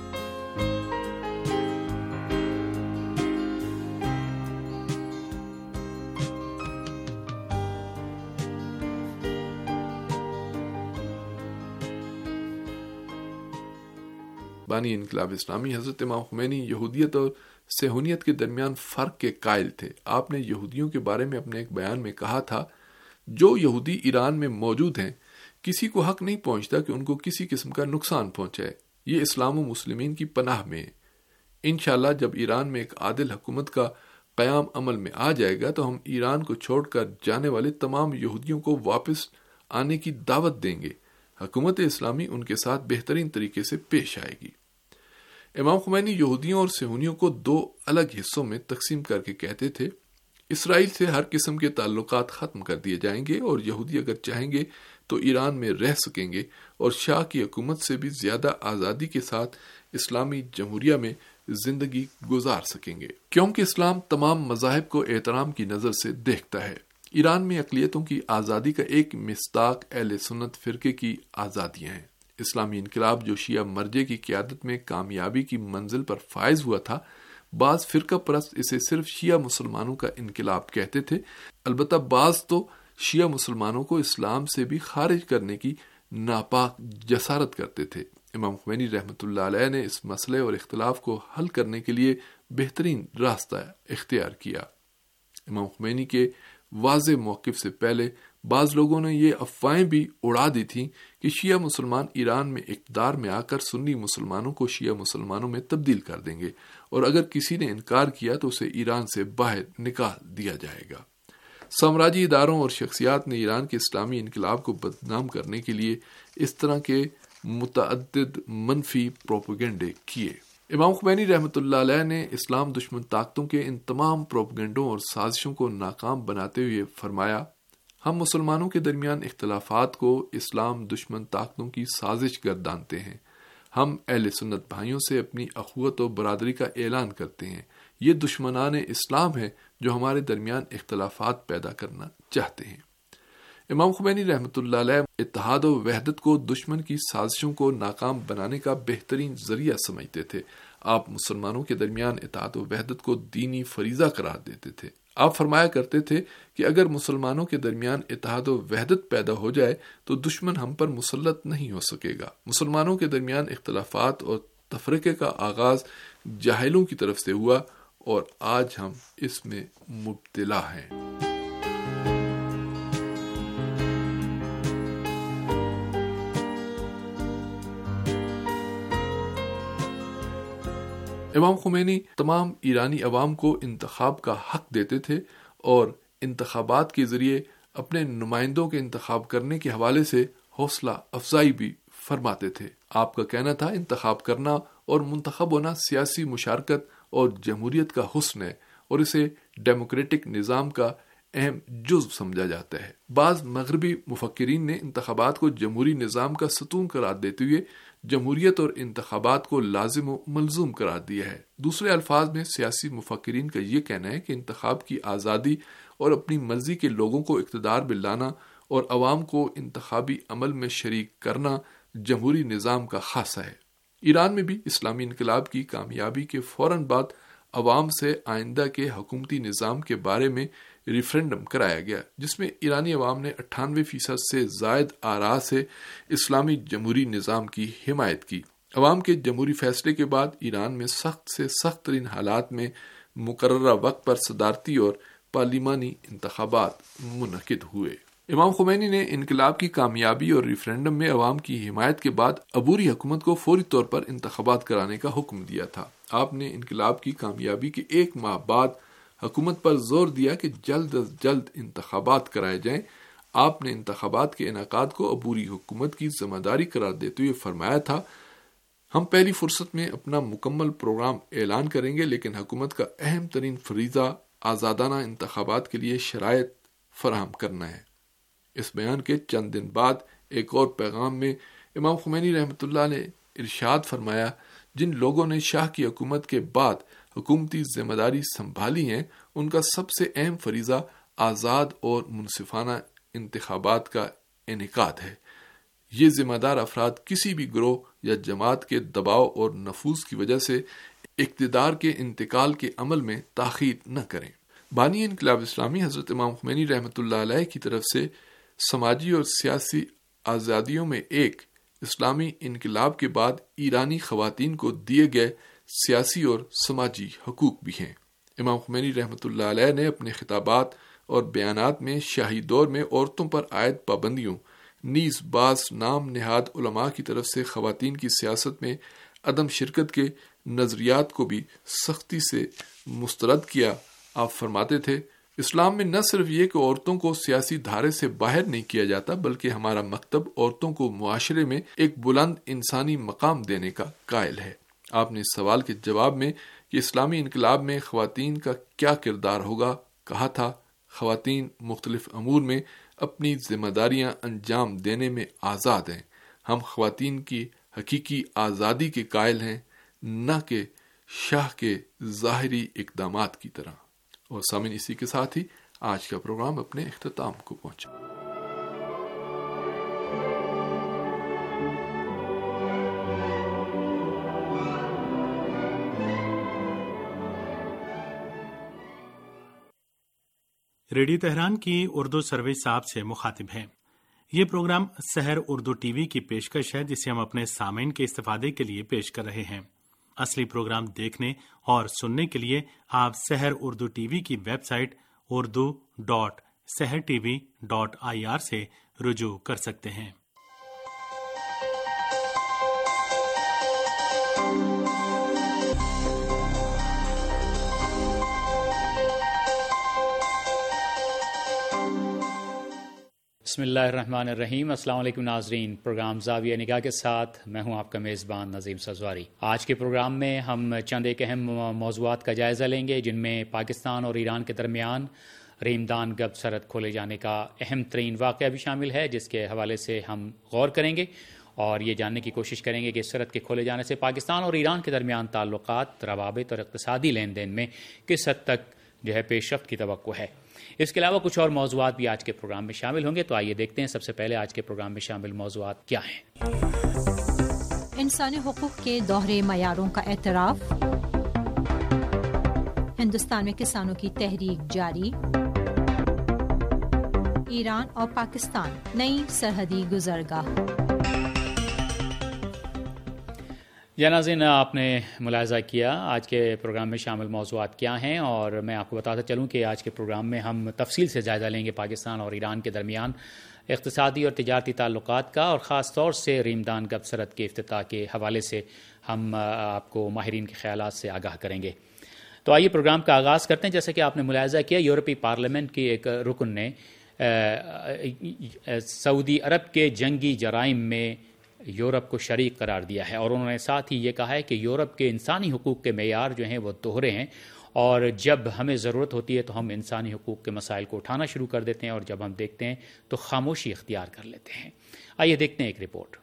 بانی انقلاب اسلامی حضرت امام خمینی یہودیت اور صہیونیت کے درمیان فرق کے قائل تھے۔ آپ نے یہودیوں کے بارے میں اپنے ایک بیان میں کہا تھا، جو یہودی ایران میں موجود ہیں کسی کو حق نہیں پہنچتا کہ ان کو کسی قسم کا نقصان پہنچائے، یہ اسلام و مسلمین کی پناہ میں ہے۔ انشاءاللہ جب ایران میں ایک عادل حکومت کا قیام عمل میں آ جائے گا تو ہم ایران کو چھوڑ کر جانے والے تمام یہودیوں کو واپس آنے کی دعوت دیں گے۔ حکومت اسلامی ان کے ساتھ بہترین طریقے سے پیش آئے گی۔ امام خمینی یہودیوں اور صہیونیوں کو دو الگ حصوں میں تقسیم کر کے کہتے تھے، اسرائیل سے ہر قسم کے تعلقات ختم کر دیے جائیں گے اور یہودی اگر چاہیں گے تو ایران میں رہ سکیں گے اور شاہ کی حکومت سے بھی زیادہ آزادی کے ساتھ اسلامی جمہوریہ میں زندگی گزار سکیں گے، کیونکہ اسلام تمام مذاہب کو احترام کی نظر سے دیکھتا ہے۔ ایران میں اقلیتوں کی آزادی کا ایک مصداق اہل سنت فرقے کی آزادیاں ہیں۔ اسلامی انقلاب جو شیعہ مرجع کی قیادت میں کامیابی کی منزل پر فائز ہوا تھا، بعض فرقہ پرست اسے صرف شیعہ مسلمانوں کا انقلاب کہتے تھے، البتہ بعض تو شیعہ مسلمانوں کو اسلام سے بھی خارج کرنے کی ناپاک جسارت کرتے تھے۔ امام خمینی رحمۃ اللہ علیہ نے اس مسئلے اور اختلاف کو حل کرنے کے لیے بہترین راستہ اختیار کیا۔ امام خمینی کے واضح موقف سے پہلے بعض لوگوں نے یہ افواہیں بھی اڑا دی تھیں کہ شیعہ مسلمان ایران میں اقتدار میں آ کر سنی مسلمانوں کو شیعہ مسلمانوں میں تبدیل کر دیں گے اور اگر کسی نے انکار کیا تو اسے ایران سے باہر نکال دیا جائے گا۔ سامراجی اداروں اور شخصیات نے ایران کے اسلامی انقلاب کو بدنام کرنے کے لیے اس طرح کے متعدد منفی پروپیگنڈے کیے۔ امام خمینی رحمۃ اللہ علیہ نے اسلام دشمن طاقتوں کے ان تمام پروپیگنڈوں اور سازشوں کو ناکام بناتے ہوئے فرمایا، ہم مسلمانوں کے درمیان اختلافات کو اسلام دشمن طاقتوں کی سازش گردانتے ہیں۔ ہم اہل سنت بھائیوں سے اپنی اخوت و برادری کا اعلان کرتے ہیں۔ یہ دشمنان اسلام ہیں جو ہمارے درمیان اختلافات پیدا کرنا چاہتے ہیں۔ امام خمینی رحمۃ اللہ علیہ اتحاد و وحدت کو دشمن کی سازشوں کو ناکام بنانے کا بہترین ذریعہ سمجھتے تھے۔ آپ مسلمانوں کے درمیان اتحاد و وحدت کو دینی فریضہ قرار دیتے تھے۔ آپ فرمایا کرتے تھے کہ اگر مسلمانوں کے درمیان اتحاد و وحدت پیدا ہو جائے تو دشمن ہم پر مسلط نہیں ہو سکے گا۔ مسلمانوں کے درمیان اختلافات اور تفرقے کا آغاز جاہلوں کی طرف سے ہوا اور آج ہم اس میں مبتلا ہیں۔ امام خمینی تمام ایرانی عوام کو انتخاب کا حق دیتے تھے اور انتخابات کے ذریعے اپنے نمائندوں کے انتخاب کرنے کے حوالے سے حوصلہ افزائی بھی فرماتے تھے۔ آپ کا کہنا تھا انتخاب کرنا اور منتخب ہونا سیاسی مشارکت اور جمہوریت کا حسن ہے اور اسے ڈیموکریٹک نظام کا اہم جزو سمجھا جاتا ہے۔ بعض مغربی مفکرین نے انتخابات کو جمہوری نظام کا ستون قرار دیتے ہوئے جمہوریت اور انتخابات کو لازم و ملزوم قرار دیا ہے۔ دوسرے الفاظ میں سیاسی مفکرین کا یہ کہنا ہے کہ انتخاب کی آزادی اور اپنی مرضی کے لوگوں کو اقتدار میں لانا اور عوام کو انتخابی عمل میں شریک کرنا جمہوری نظام کا خاصہ ہے۔ ایران میں بھی اسلامی انقلاب کی کامیابی کے فوراً بعد عوام سے آئندہ کے حکومتی نظام کے بارے میں ریفرینڈم کرایا گیا، جس میں ایرانی عوام نے 98% سے زائد آراء سے اسلامی جمہوری نظام کی حمایت کی۔ عوام کے جمہوری فیصلے کے بعد ایران میں سخت سے سخت ترین حالات میں مقررہ وقت پر صدارتی اور پارلیمانی انتخابات منعقد ہوئے۔ امام خمینی نے انقلاب کی کامیابی اور ریفرینڈم میں عوام کی حمایت کے بعد عبوری حکومت کو فوری طور پر انتخابات کرانے کا حکم دیا تھا۔ آپ نے انقلاب کی کامیابی کے 1 ماہ بعد حکومت پر زور دیا کہ جلد از جلد انتخابات کرائے جائیں۔ آپ نے انتخابات کے انعقاد کو عبوری حکومت کی ذمہ داری قرار دیتے ہوئے فرمایا تھا، ہم پہلی فرصت میں اپنا مکمل پروگرام اعلان کریں گے، لیکن حکومت کا اہم ترین فریضہ آزادانہ انتخابات کے لیے شرائط فراہم کرنا ہے۔ اس بیان کے چند دن بعد ایک اور پیغام میں امام خمینی رحمۃ اللہ نے ارشاد فرمایا، جن لوگوں نے شاہ کی حکومت کے بعد حکومتی ذمہ داری سنبھالی ہیں، ان کا سب سے اہم فریضہ آزاد اور منصفانہ انتخابات کا انعقاد ہے۔ یہ ذمہ دار افراد کسی بھی گروہ یا جماعت کے دباؤ اور نفوذ کی وجہ سے اقتدار کے انتقال کے عمل میں تاخیر نہ کریں۔ بانی انقلاب اسلامی حضرت امام خمینی رحمۃ اللہ علیہ کی طرف سے سماجی اور سیاسی آزادیوں میں ایک اسلامی انقلاب کے بعد ایرانی خواتین کو دیے گئے سیاسی اور سماجی حقوق بھی ہیں۔ امام خمینی رحمۃ اللہ علیہ نے اپنے خطابات اور بیانات میں شاہی دور میں عورتوں پر عائد پابندیوں، نیز بعض نام نہاد علماء کی طرف سے خواتین کی سیاست میں عدم شرکت کے نظریات کو بھی سختی سے مسترد کیا۔ آپ فرماتے تھے، اسلام میں نہ صرف یہ کہ عورتوں کو سیاسی دھارے سے باہر نہیں کیا جاتا، بلکہ ہمارا مکتب عورتوں کو معاشرے میں ایک بلند انسانی مقام دینے کا قائل ہے۔ آپ نے اس سوال کے جواب میں کہ اسلامی انقلاب میں خواتین کا کیا کردار ہوگا کہا تھا، خواتین مختلف امور میں اپنی ذمہ داریاں انجام دینے میں آزاد ہیں۔ ہم خواتین کی حقیقی آزادی کے قائل ہیں، نہ کہ شاہ کے ظاہری اقدامات کی طرح۔ اور سامعین، اسی کے ساتھ ہی آج کا پروگرام اپنے اختتام کو پہنچا۔ ریڈیو تہران کی اردو سروس آپ سے مخاطب ہے۔ یہ programme Sahar Urdu T V کی پیشکش ہے، جسے ہم اپنے سامعین کے استفادے کے لیے پیش کر رہے ہیں۔ اصلی پروگرام دیکھنے اور سننے کے لیے آپ سحر اردو ٹی وی کی ویب سائٹ urdu.sehrtv.ir سے رجوع کر سکتے ہیں۔ بسم اللہ الرحمن الرحیم۔ السلام علیکم ناظرین، پروگرام زاویہ نگاہ کے ساتھ میں ہوں آپ کا میزبان نظیم سزواری۔ آج کے پروگرام میں ہم چند ایک اہم موضوعات کا جائزہ لیں گے، جن میں پاکستان اور ایران کے درمیان ریمدان گب سرحد کھولے جانے کا اہم ترین واقعہ بھی شامل ہے، جس کے حوالے سے ہم غور کریں گے اور یہ جاننے کی کوشش کریں گے کہ اس سرحد کے کھولے جانے سے پاکستان اور ایران کے درمیان تعلقات، روابط اور اقتصادی لین دین میں کس حد تک پیش رفت کی توقع ہے۔ اس کے علاوہ کچھ اور موضوعات بھی آج کے پروگرام میں شامل ہوں گے، تو آئیے دیکھتے ہیں سب سے پہلے آج کے پروگرام میں شامل موضوعات کیا ہیں۔ انسانی حقوق کے دوہرے معیاروں کا اعتراف، ہندوستان میں کسانوں کی تحریک جاری، ایران اور پاکستان نئی سرحدی گزرگاہ۔ ناظرین، آپ نے ملاحظہ کیا آج کے پروگرام میں شامل موضوعات کیا ہیں، اور میں آپ کو بتاتا چلوں کہ آج کے پروگرام میں ہم تفصیل سے جائزہ لیں گے پاکستان اور ایران کے درمیان اقتصادی اور تجارتی تعلقات کا، اور خاص طور سے ریمدان گب سرحد کے افتتاح کے حوالے سے ہم آپ کو ماہرین کے خیالات سے آگاہ کریں گے۔ تو آئیے پروگرام کا آغاز کرتے ہیں۔ جیسا کہ آپ نے ملاحظہ کیا، یورپی پارلیمنٹ کی ایک رکن نے سعودی عرب کے جنگی جرائم میں یورپ کو شریک قرار دیا ہے، اور انہوں نے ساتھ ہی یہ کہا ہے کہ یورپ کے انسانی حقوق کے معیار جو ہیں وہ دوہرے ہیں، اور جب ہمیں ضرورت ہوتی ہے تو ہم انسانی حقوق کے مسائل کو اٹھانا شروع کر دیتے ہیں، اور جب ہم دیکھتے ہیں تو خاموشی اختیار کر لیتے ہیں۔ آئیے دیکھتے ہیں ایک رپورٹ۔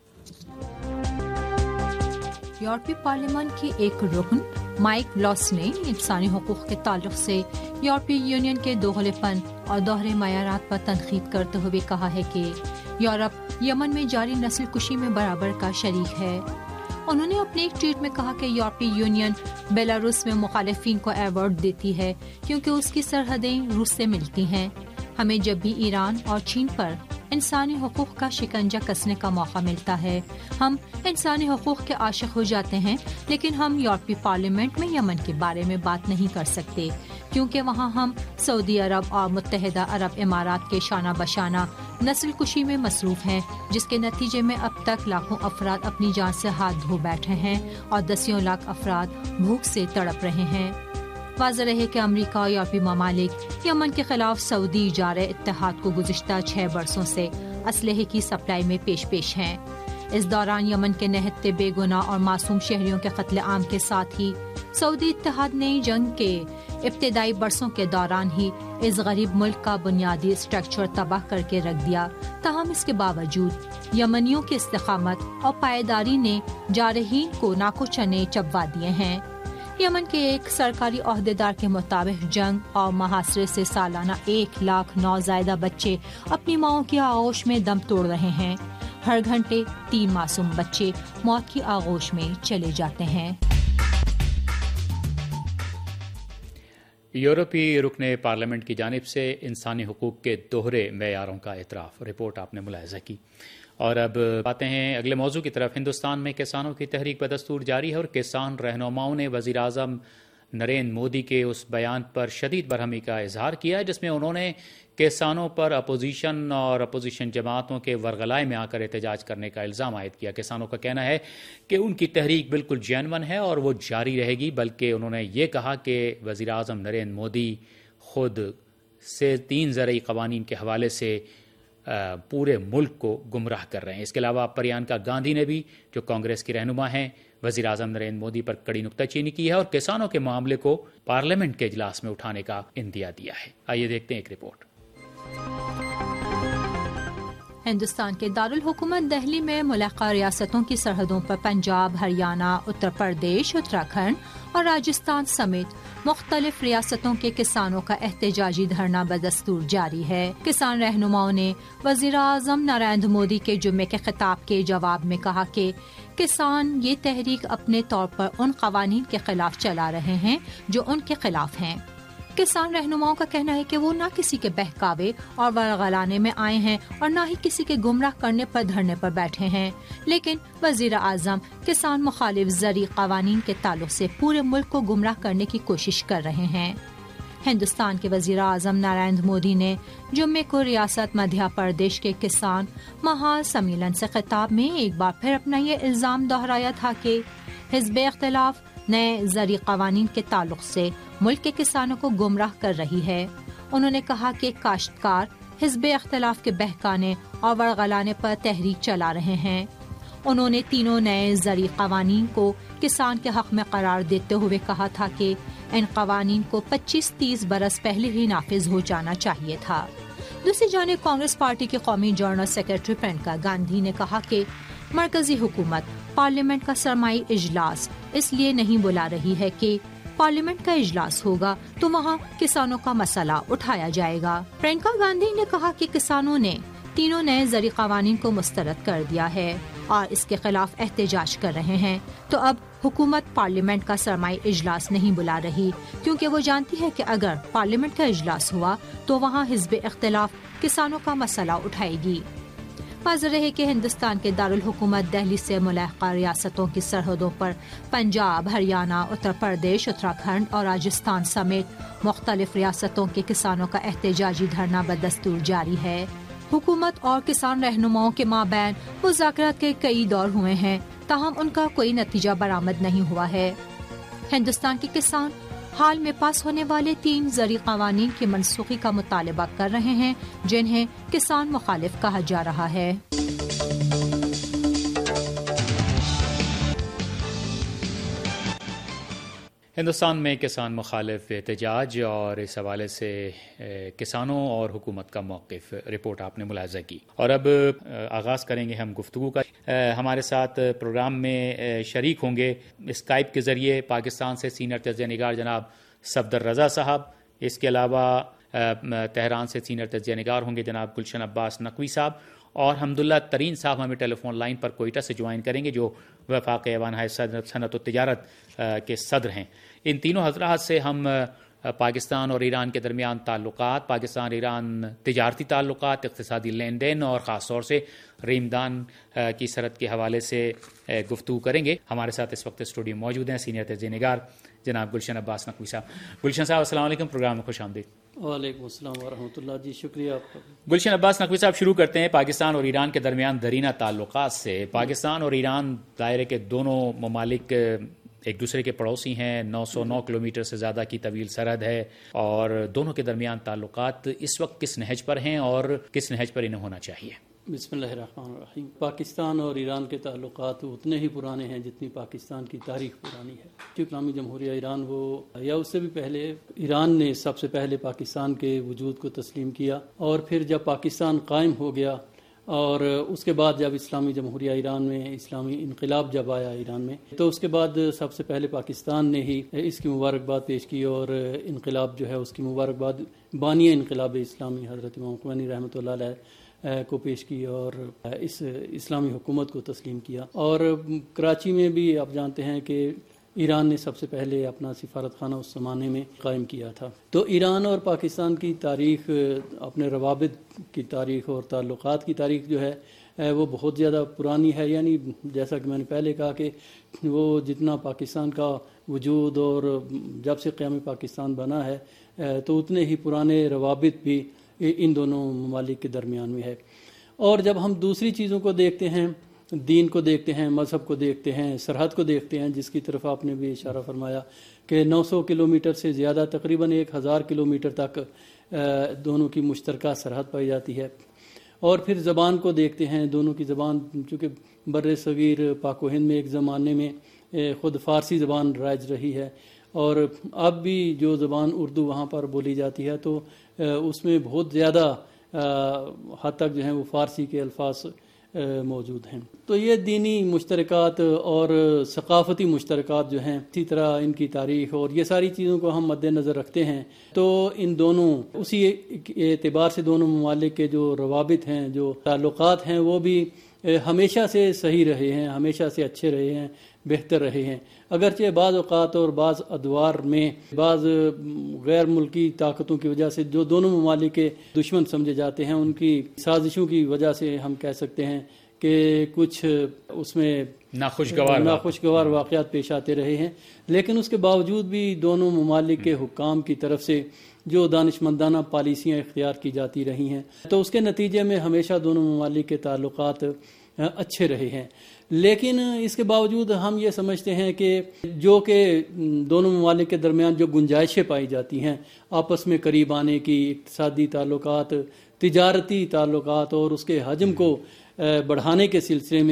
یورپی پارلیمان کی ایک رکن مائک بلاس نے انسانی حقوق کے تعلق سے یورپی یونین کے دوغلے پن اور دوہرے معیارات پر تنقید کرتے ہوئے کہا ہے کہ یورپ یمن میں جاری نسل کشی میں برابر کا شریک ہے۔ انہوں نے اپنے ایک ٹویٹ میں کہا کہ یورپی یونین بیلاروس میں مخالفین کو ایوارڈ دیتی ہے کیونکہ اس کی سرحدیں روس سے ملتی ہیں۔ ہمیں جب بھی ایران اور چین پر انسانی حقوق کا شکنجہ کسنے کا موقع ملتا ہے، ہم انسانی حقوق کے عاشق ہو جاتے ہیں، لیکن ہم یورپی پارلیمنٹ میں یمن کے بارے میں بات نہیں کر سکتے کیونکہ وہاں ہم سعودی عرب اور متحدہ عرب امارات کے شانہ بشانہ نسل کشی میں مصروف ہیں، جس کے نتیجے میں اب تک لاکھوں افراد اپنی جان سے ہاتھ دھو بیٹھے ہیں اور دسیوں لاکھ افراد بھوک سے تڑپ رہے ہیں۔ واضح رہے کہ امریکہ اور یورپی ممالک یمن کے خلاف سعودی اجارہ اتحاد کو گزشتہ 6 برسوں سے اسلحے کی سپلائی میں پیش ہیں۔ اس دوران یمن کے نہتے بے گناہ اور معصوم شہریوں کے قتل عام کے ساتھ ہی سعودی اتحاد نے جنگ کے ابتدائی برسوں کے دوران ہی اس غریب ملک کا بنیادی اسٹرکچر تباہ کر کے رکھ دیا۔ تاہم اس کے باوجود یمنیوں کی استقامت اور پائیداری نے جارحین کو ناکو چنے چبوا دیے ہیں۔ یمن کے ایک سرکاری عہدیدار کے مطابق جنگ اور محاصرے سے سالانہ 1 لاکھ نوزائیدہ بچے اپنی ماؤں کی آغوش میں دم توڑ رہے ہیں۔ ہر گھنٹے 3 معصوم بچے موت کی آغوش میں چلے جاتے ہیں۔ یورپی رکن پارلیمنٹ کی جانب سے انسانی حقوق کے دوہرے معیاروں کا اعتراف، رپورٹ آپ نے ملاحظہ کی۔ اور اب آتے ہیں اگلے موضوع کی طرف۔ ہندوستان میں کسانوں کی تحریک بدستور جاری ہے، اور کسان رہنماؤں نے وزیر اعظم نریندر مودی کے اس بیان پر شدید برہمی کا اظہار کیا ہے جس میں انہوں نے کسانوں پر اپوزیشن اور اپوزیشن جماعتوں کے ورغلائے میں آ کر احتجاج کرنے کا الزام عائد کیا۔ کسانوں کا کہنا ہے کہ ان کی تحریک بالکل جینون ہے اور وہ جاری رہے گی، بلکہ انہوں نے یہ کہا کہ وزیر اعظم نریندر مودی خود سے 3 زرعی قوانین کے حوالے سے پورے ملک کو گمراہ کر رہے ہیں۔ اس کے علاوہ پریانکا گاندھی نے بھی، جو کانگریس کی رہنما ہیں، وزیر اعظم نریندر مودی پر کڑی نکتہ چینی کی ہے اور کسانوں کے معاملے کو پارلیمنٹ کے اجلاس میں اٹھانے کا اندیا دیا ہے۔ آئیے دیکھتے ہیں ایک رپورٹ۔ ہندوستان کے دارالحکومت دہلی میں ملحقہ ریاستوں کی سرحدوں پر پنجاب، ہریانہ، اتر پردیش، اتراکھنڈ اور راجستھان سمیت مختلف ریاستوں کے کسانوں کا احتجاجی دھرنا بدستور جاری ہے۔ کسان رہنماؤں نے وزیر اعظم نریندر مودی کے جمعے کے خطاب کے جواب میں کہا کہ کسان یہ تحریک اپنے طور پر ان قوانین کے خلاف چلا رہے ہیں جو ان کے خلاف ہیں۔ کسان رہنماؤں کا کہنا ہے کہ وہ نہ کسی کے بہکاوے اور ورغلانے میں آئے ہیں اور نہ ہی کسی کے گمراہ کرنے پر دھرنے پر بیٹھے ہیں، لیکن وزیر اعظم کسان مخالف زرعی قوانین کے تعلق سے پورے ملک کو گمراہ کرنے کی کوشش کر رہے ہیں۔ ہندوستان کے وزیر اعظم نریندر مودی نے جمعے کو ریاست مدھیہ پردیش کے کسان مہا سمیلن سے خطاب میں ایک بار پھر اپنا یہ الزام دہرایا تھا کہ حزب اختلاف نئے زرعی قوانین کے تعلق سے ملک کے کسانوں کو گمراہ کر رہی ہے۔ انہوں نے کہا کہ کاشتکار حزب اختلاف کے بہکانے اور ورغلانے پر تحریک چلا رہے ہیں۔ انہوں نے تینوں نئے زرعی قوانین کو کسان کے حق میں قرار دیتے ہوئے کہا تھا کہ ان قوانین کو 25-30 برس پہلے ہی نافذ ہو جانا چاہیے تھا۔ دوسری جانب کانگریس پارٹی کے قومی جنرل سیکرٹری پرینکا گاندھی نے کہا کہ مرکزی حکومت پارلیمنٹ کا سرمائی اجلاس اس لیے نہیں بلا رہی ہے کہ پارلیمنٹ کا اجلاس ہوگا تو وہاں کسانوں کا مسئلہ اٹھایا جائے گا۔ پرینکا گاندھی نے کہا کہ کسانوں نے تینوں نئے زرعی قوانین کو مسترد کر دیا ہے اور اس کے خلاف احتجاج کر رہے ہیں، تو اب حکومت پارلیمنٹ کا سرمائی اجلاس نہیں بلا رہی، کیونکہ وہ جانتی ہے کہ اگر پارلیمنٹ کا اجلاس ہوا تو وہاں حزب اختلاف کسانوں کا مسئلہ اٹھائے گی۔ واضح رہے کہ ہندوستان کے دارالحکومت دہلی سے ملاحقہ ریاستوں کی سرحدوں پر پنجاب، ہریانہ، اتر پردیش، اتراکھنڈ اور راجستھان سمیت مختلف ریاستوں کے کسانوں کا احتجاجی دھرنا بدستور جاری ہے۔ حکومت اور کسان رہنماؤں کے مابین مذاکرات کے کئی دور ہوئے ہیں، تاہم ان کا کوئی نتیجہ برآمد نہیں ہوا ہے۔ ہندوستان کے کسان حال میں پاس ہونے والے 3 زرعی قوانین کی منسوخی کا مطالبہ کر رہے ہیں، جنہیں کسان مخالف کہا جا رہا ہے۔ ہندوستان میں کسان مخالف احتجاج اور اس حوالے سے کسانوں اور حکومت کا موقف، رپورٹ آپ نے ملاحظہ کی۔ اور اب آغاز کریں گے ہم گفتگو کا۔ ہمارے ساتھ پروگرام میں شریک ہوں گے اسکائپ کے ذریعے پاکستان سے سینئر تجزیہ نگار جناب صفدر رضا صاحب، اس کے علاوہ تہران سے سینئر تجزیہ نگار ہوں گے جناب گلشن عباس نقوی صاحب، اور حمداللہ ترین صاحب ہمیں ٹیلی فون لائن پر کوئٹہ سے جوائن کریں گے، جو وفاق ایوان صنعت و تجارت کے صدر ہیں۔ ان تینوں حضرات سے ہم پاکستان اور ایران کے درمیان تعلقات، پاکستان ایران تجارتی تعلقات، اقتصادی لین دین اور خاص طور سے ریمدان کی سرحد کے حوالے سے گفتگو کریں گے۔ ہمارے ساتھ اس وقت اسٹوڈیو موجود ہیں سینئر تجزیہ نگار جناب گلشن عباس نقوی صاحب۔ گلشن صاحب السلام علیکم، پروگرام میں خوش آمدید۔ وعلیکم السلام ورحمۃ اللہ۔ جی شکریہ آپ کا۔ گلشن عباس نقوی صاحب، شروع کرتے ہیں پاکستان اور ایران کے درمیان درینہ تعلقات سے۔ پاکستان اور ایران دائرے کے دونوں ممالک ایک دوسرے کے پڑوسی ہیں، 909 کلومیٹر سے زیادہ کی طویل سرحد ہے، اور دونوں کے درمیان تعلقات اس وقت کس نہج پر ہیں اور کس نہج پر انہیں ہونا چاہیے؟ بسم اللہ الرحمن الرحیم۔ پاکستان اور ایران کے تعلقات اتنے ہی پرانے ہیں جتنی پاکستان کی تاریخ پرانی ہے۔ جو اسلامی جمہوریہ ایران وہ یا اس سے بھی پہلے ایران نے سب سے پہلے پاکستان کے وجود کو تسلیم کیا، اور پھر جب پاکستان قائم ہو گیا اور اس کے بعد جب اسلامی جمہوریہ ایران میں اسلامی انقلاب جب آیا ایران میں، تو اس کے بعد سب سے پہلے پاکستان نے ہی اس کی مبارکباد پیش کی، اور انقلاب جو ہے اس کی مبارکباد بانی انقلاب اسلامی حضرت امام خمینی رحمۃ اللہ علیہ کو پیش کی اور اس اسلامی حکومت کو تسلیم کیا۔ اور کراچی میں بھی آپ جانتے ہیں کہ ایران نے سب سے پہلے اپنا سفارت خانہ اس زمانے میں قائم کیا تھا۔ تو ایران اور پاکستان کی تاریخ، اپنے روابط کی تاریخ اور تعلقات کی تاریخ جو ہے وہ بہت زیادہ پرانی ہے۔ یعنی جیسا کہ میں نے پہلے کہا کہ وہ جتنا پاکستان کا وجود اور جب سے قیام پاکستان بنا ہے تو اتنے ہی پرانے روابط بھی ان دونوں ممالک کے درمیان میں ہے۔ اور جب ہم دوسری چیزوں کو دیکھتے ہیں، دین کو دیکھتے ہیں، مذہب کو دیکھتے ہیں، سرحد کو دیکھتے ہیں، جس کی طرف آپ نے بھی اشارہ فرمایا کہ 900 کلومیٹر سے زیادہ، تقریباً 1000 کلومیٹر تک دونوں کی مشترکہ سرحد پائی جاتی ہے۔ اور پھر زبان کو دیکھتے ہیں، دونوں کی زبان، چونکہ بر صغیر پاک و ہند میں ایک زمانے میں خود فارسی زبان رائج رہی ہے، اور اب بھی جو زبان اردو وہاں پر بولی جاتی ہے تو اس میں بہت زیادہ حد تک جو ہیں وہ فارسی کے الفاظ موجود ہیں۔ تو یہ دینی مشترکات اور ثقافتی مشترکات جو ہیں، اسی طرح ان کی تاریخ اور یہ ساری چیزوں کو ہم مد نظر رکھتے ہیں تو ان دونوں اسی اعتبار سے دونوں ممالک کے جو روابط ہیں، جو تعلقات ہیں، وہ بھی ہمیشہ سے صحیح رہے ہیں، ہمیشہ سے اچھے رہے ہیں، بہتر رہے ہیں۔ اگرچہ بعض اوقات اور بعض ادوار میں بعض غیر ملکی طاقتوں کی وجہ سے جو دونوں ممالک کے دشمن سمجھے جاتے ہیں، ان کی سازشوں کی وجہ سے ہم کہہ سکتے ہیں کہ کچھ اس میں ناخوشگوار واقعات پیش آتے رہے ہیں، لیکن اس کے باوجود بھی دونوں ممالک کے حکام کی طرف سے جو دانشمندانہ پالیسیاں اختیار کی جاتی رہی ہیں، تو اس کے نتیجے میں ہمیشہ دونوں ممالک کے تعلقات اچھے رہے ہیں۔ لیکن اس کے باوجود ہم یہ سمجھتے ہیں کہ جو کہ دونوں ممالک کے درمیان جو گنجائشیں پائی جاتی ہیں آپس میں قریب آنے کی، اقتصادی تعلقات، تجارتی تعلقات اور اس کے حجم کو بڑھانے کے سلسلے میں،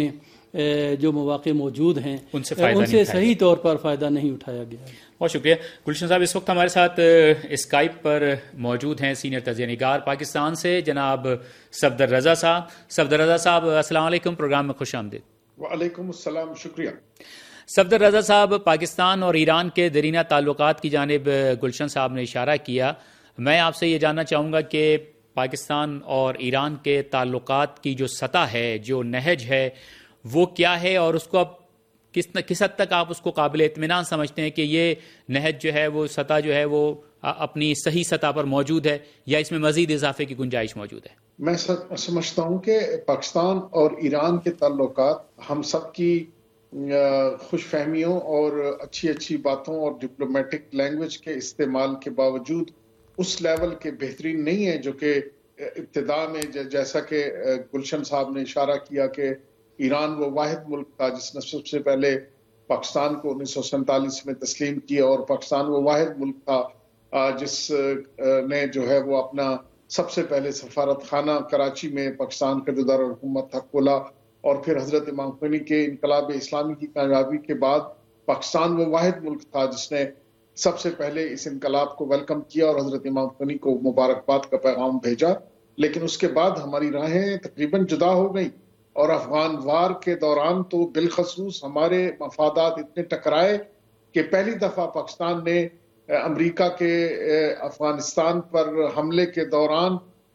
جو مواقع موجود ہیں ان سے صحیح طور پر فائدہ نہیں اٹھایا گیا ہے۔ بہت شکریہ گلشن صاحب۔ اس وقت ہمارے ساتھ اسکائپ پر موجود ہیں سینئر تجزیہ نگار پاکستان سے جناب صفدر رضا صاحب۔ صفدر رضا صاحب السلام علیکم، پروگرام میں خوش آمدید۔ وعلیکم السلام، شکریہ۔ صفدر رضا صاحب، پاکستان اور ایران کے دیرینہ تعلقات کی جانب گلشن صاحب نے اشارہ کیا۔ میں آپ سے یہ جاننا چاہوں گا کہ پاکستان اور ایران کے تعلقات کی جو سطح ہے، جو نہج ہے، وہ کیا ہے، اور اس کو اب کس حد تک آپ اس کو قابل اطمینان سمجھتے ہیں کہ یہ نہج جو ہے، وہ سطح جو ہے، وہ اپنی صحیح سطح پر موجود ہے، یا اس میں مزید اضافے کی گنجائش موجود ہے؟ میں سمجھتا ہوں کہ پاکستان اور ایران کے تعلقات ہم سب کی خوش فہمیوں اور اچھی باتوں اور ڈپلومیٹک لینگویج کے استعمال کے باوجود اس لیول کے بہترین نہیں ہے جو کہ ابتدا میں جیسا کہ گلشن صاحب نے اشارہ کیا کہ ایران وہ واحد ملک تھا جس نے سب سے پہلے پاکستان کو 1947 میں تسلیم کیا، اور پاکستان وہ واحد ملک تھا جس نے جو ہے وہ اپنا سب سے پہلے سفارت خانہ کراچی میں پاکستان کا جو دارالحکومت تھا کھولا، اور پھر حضرت امام خمینی کے انقلاب اسلامی کی کامیابی کے بعد پاکستان وہ واحد ملک تھا جس نے سب سے پہلے اس انقلاب کو ویلکم کیا اور حضرت امام خمینی کو مبارکباد کا پیغام بھیجا۔ لیکن اس کے بعد ہماری راہیں تقریباً جدا ہو گئی، اور افغان وار کے دوران تو بالخصوص ہمارے مفادات اتنے ٹکرائے کہ پہلی دفعہ پاکستان نے امریکہ کے افغانستان پر حملے کے دوران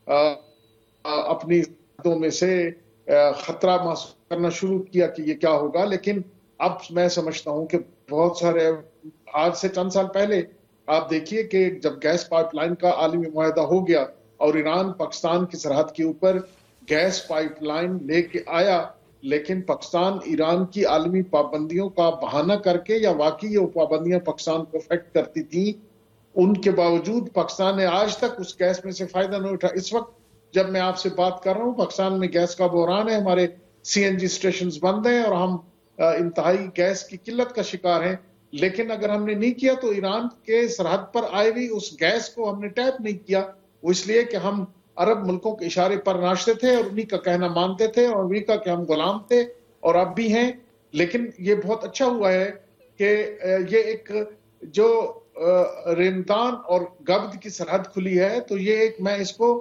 اپنی حدوں میں سے خطرہ محسوس کرنا شروع کیا کہ یہ کیا ہوگا۔ لیکن اب میں سمجھتا ہوں کہ بہت سارے آج سے چند سال پہلے آپ دیکھیے کہ جب گیس پائپ لائن کا عالمی معاہدہ ہو گیا اور ایران پاکستان کی سرحد کے اوپر گیس پائپ لائن لے کے آیا، لیکن پاکستان ایران کی عالمی پابندیوں کا بہانہ کر کے، یا واقعی یہ پابندیاں پاکستان کو افیکٹ کرتی تھیں، ان کے باوجود پاکستان نے آج تک اس گیس میں سے فائدہ نہیں اٹھا۔ اس وقت جب میں آپ سے بات کر رہا ہوں پاکستان میں گیس کا بحران ہے، ہمارے CNG اسٹیشنز بند ہیں اور ہم انتہائی گیس کی قلت کا شکار ہیں، لیکن اگر ہم نے نہیں کیا تو ایران کے سرحد پر آئے ہوئی اس گیس کو ہم نے ٹیپ نہیں کیا۔ وہ اس لیے کہ ہم عرب ملکوں کے اشارے پر ناچتے تھے اور انہی کا کہنا مانتے تھے، اور امریکہ کے ہم غلام تھے اور اب بھی ہیں۔ لیکن یہ بہت اچھا ہوا ہے کہ یہ ایک جو ریمتان اور گبد کی سرحد کھلی ہے، تو یہ ایک میں اس کو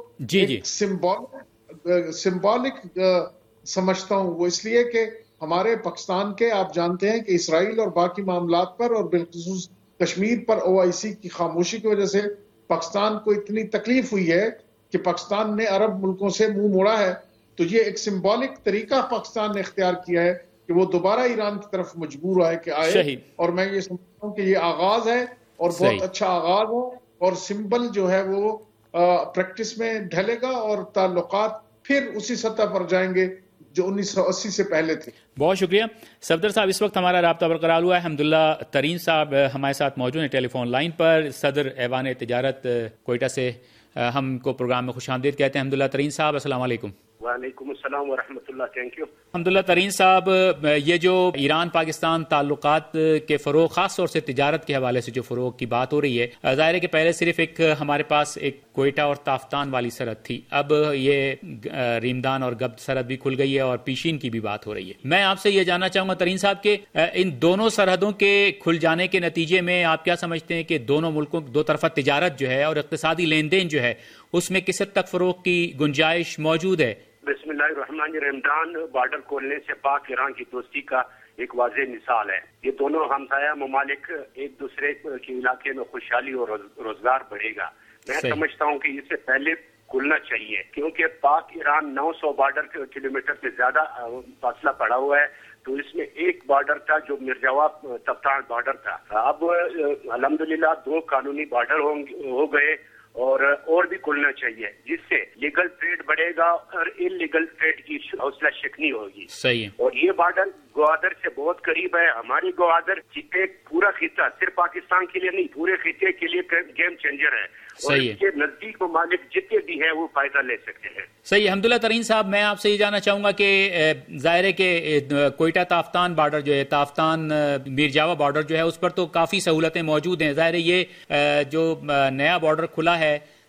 سمبولک سمجھتا ہوں۔ وہ اس لیے کہ ہمارے پاکستان کے آپ جانتے ہیں کہ اسرائیل اور باقی معاملات پر اور بالخصوص کشمیر پر OIC کی خاموشی کی وجہ سے پاکستان کو اتنی تکلیف ہوئی ہے کہ پاکستان نے عرب ملکوں سے منہ موڑا ہے۔ تو یہ ایک سمبولک طریقہ پاکستان نے اختیار کیا ہے کہ وہ دوبارہ ایران کی طرف مجبور ہے کہ آئے، اور میں یہ سمجھتا ہوں کہ یہ آغاز ہے اور بہت اچھا آغاز ہے، اور سمبل جو ہے وہ پریکٹس میں ڈھلے گا اور تعلقات پھر اسی سطح پر جائیں گے جو 1980 سے پہلے تھے۔ بہت شکریہ صفدر صاحب۔ اس وقت ہمارا رابطہ برقرار ہوا ہے، حمداللہ ترین صاحب ہمارے ساتھ موجود ہیں ٹیلی فون لائن پر، صدر ایوان تجارت کوئٹہ سے ہم کو پروگرام میں خوش آمدید کہتے ہیں۔ حمداللہ ترین صاحب السلام علیکم۔ وعلیکم السلام ورحمۃ اللہ، تھینک یو۔ حمداللہ ترین صاحب، یہ جو ایران پاکستان تعلقات کے فروغ، خاص طور سے تجارت کے حوالے سے جو فروغ کی بات ہو رہی ہے، ظاہر ہے کہ پہلے صرف ایک ہمارے پاس ایک کوئٹہ اور تافتان والی سرحد تھی، اب یہ ریمدان اور گبد سرحد بھی کھل گئی ہے اور پیشین کی بھی بات ہو رہی ہے۔ میں آپ سے یہ جاننا چاہوں گا ترین صاحب کہ ان دونوں سرحدوں کے کھل جانے کے نتیجے میں آپ کیا سمجھتے ہیں کہ دونوں ملکوں دو طرفہ تجارت جو ہے اور اقتصادی لین دین جو ہے اس میں کس حد تک فروغ کی گنجائش موجود ہے؟ بسم اللہ الرحمن الرحیم۔ بارڈر کھولنے سے پاک ایران کی دوستی کا ایک واضح مثال ہے۔ یہ دونوں ہمسایہ ممالک ایک دوسرے کے علاقے میں خوشحالی اور روزگار بڑھے گا۔ میں سمجھتا ہوں کہ اس سے پہلے کھلنا چاہیے، کیونکہ پاک ایران 900 بارڈر کلومیٹر سے زیادہ فاصلہ پڑا ہوا ہے، تو اس میں ایک بارڈر تھا جو مرجاوا تفتان بارڈر تھا، اب الحمدللہ 2 قانونی بارڈر ہو گئے، اور بھی کھلنا چاہیے، جس سے لیگل ٹریڈ بڑھے گا اور انلیگل ٹریڈ کی حوصلہ شکنی ہوگی۔ صحیح۔ اور یہ بارڈر گوادر سے بہت قریب ہے۔ ہماری گوادر ایک پورا خطہ، صرف پاکستان کے لیے نہیں، پورے خطے کے لیے گیم چینجر ہے، اور اس کے نزدیک ممالک جتنے بھی ہیں وہ فائدہ لے سکتے ہیں۔ صحیح۔ حمداللہ ترین صاحب، میں آپ سے یہ جاننا چاہوں گا کہ ظاہر ہے کہ کوئٹہ تافتان بارڈر جو ہے، تافتان میرجاوا بارڈر جو ہے، اس پر تو کافی سہولتیں موجود ہیں۔ ظاہر ہے یہ جو نیا بارڈر کھلا ہے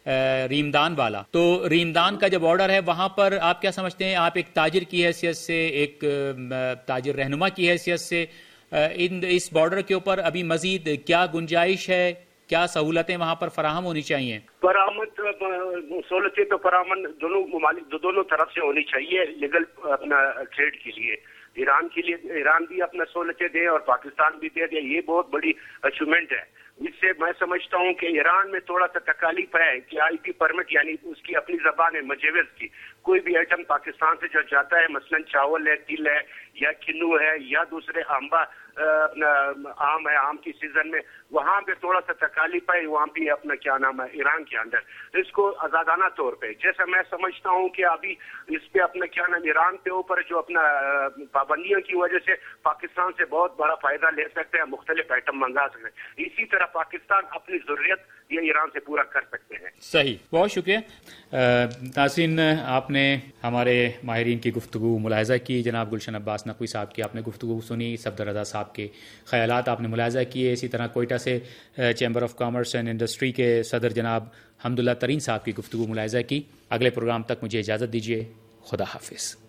ریمدان والا. تو ریمدان کا جب آرڈر ہے وہاں پر آپ کیا سمجھتے ہیں؟ آپ ایک تاجر کی حیثیت سے، ایک تاجر رہنما کی حیثیت سے اس بارڈر کے اوپر ابھی مزید کیا گنجائش ہے، کیا سہولتیں وہاں پر فراہم ہونی چاہیے؟ برآمد سہولتیں تو فراہم دونوں ممالک دونوں طرف سے ہونی چاہیے لیگل اپنا ٹریڈ کے لیے. ایران کے لیے ایران بھی اپنا سہولتیں دے اور پاکستان بھی دے. یہ بہت بڑی اچیومنٹ ہے. اس سے میں سمجھتا ہوں کہ ایران میں تھوڑا سا تکالیف ہے کہ آئی پی پرمٹ یعنی اس کی اپنی زبان ہے مجوز کی. کوئی بھی آئٹم پاکستان سے جو جاتا ہے مثلا چاول ہے، تل ہے یا کنو ہے یا دوسرے آم ہے، آم کی سیزن میں وہاں پہ تھوڑا سا تکالیف ہے. وہاں پہ اپنا کیا نام ہے ایران کے اندر اس کو آزادانہ طور پہ جیسا میں سمجھتا ہوں کہ ابھی اس پہ اپنا کیا نام ایران کے اوپر جو اپنا پابندیوں کی وجہ سے پاکستان سے بہت بڑا فائدہ لے سکتے ہیں، مختلف آئٹم منگا سکتے ہیں. اسی طرح پاکستان اپنی ضروریت یہ ایران سے پورا کر سکتے ہیں. صحیح، بہت شکریہ. ناظرین، آپ نے ہمارے ماہرین کی گفتگو ملاحظہ کی. جناب گلشن عباس نقوی صاحب کی آپ نے گفتگو سنی، صفدر رضا صاحب کے خیالات آپ نے ملاحظہ کیے. اسی طرح کوئٹہ سے chamber of commerce and industry کے صدر جناب حمداللہ ترین صاحب کی گفتگو ملاحظہ کی. اگلے پروگرام تک مجھے اجازت دیجیے. خدا حافظ.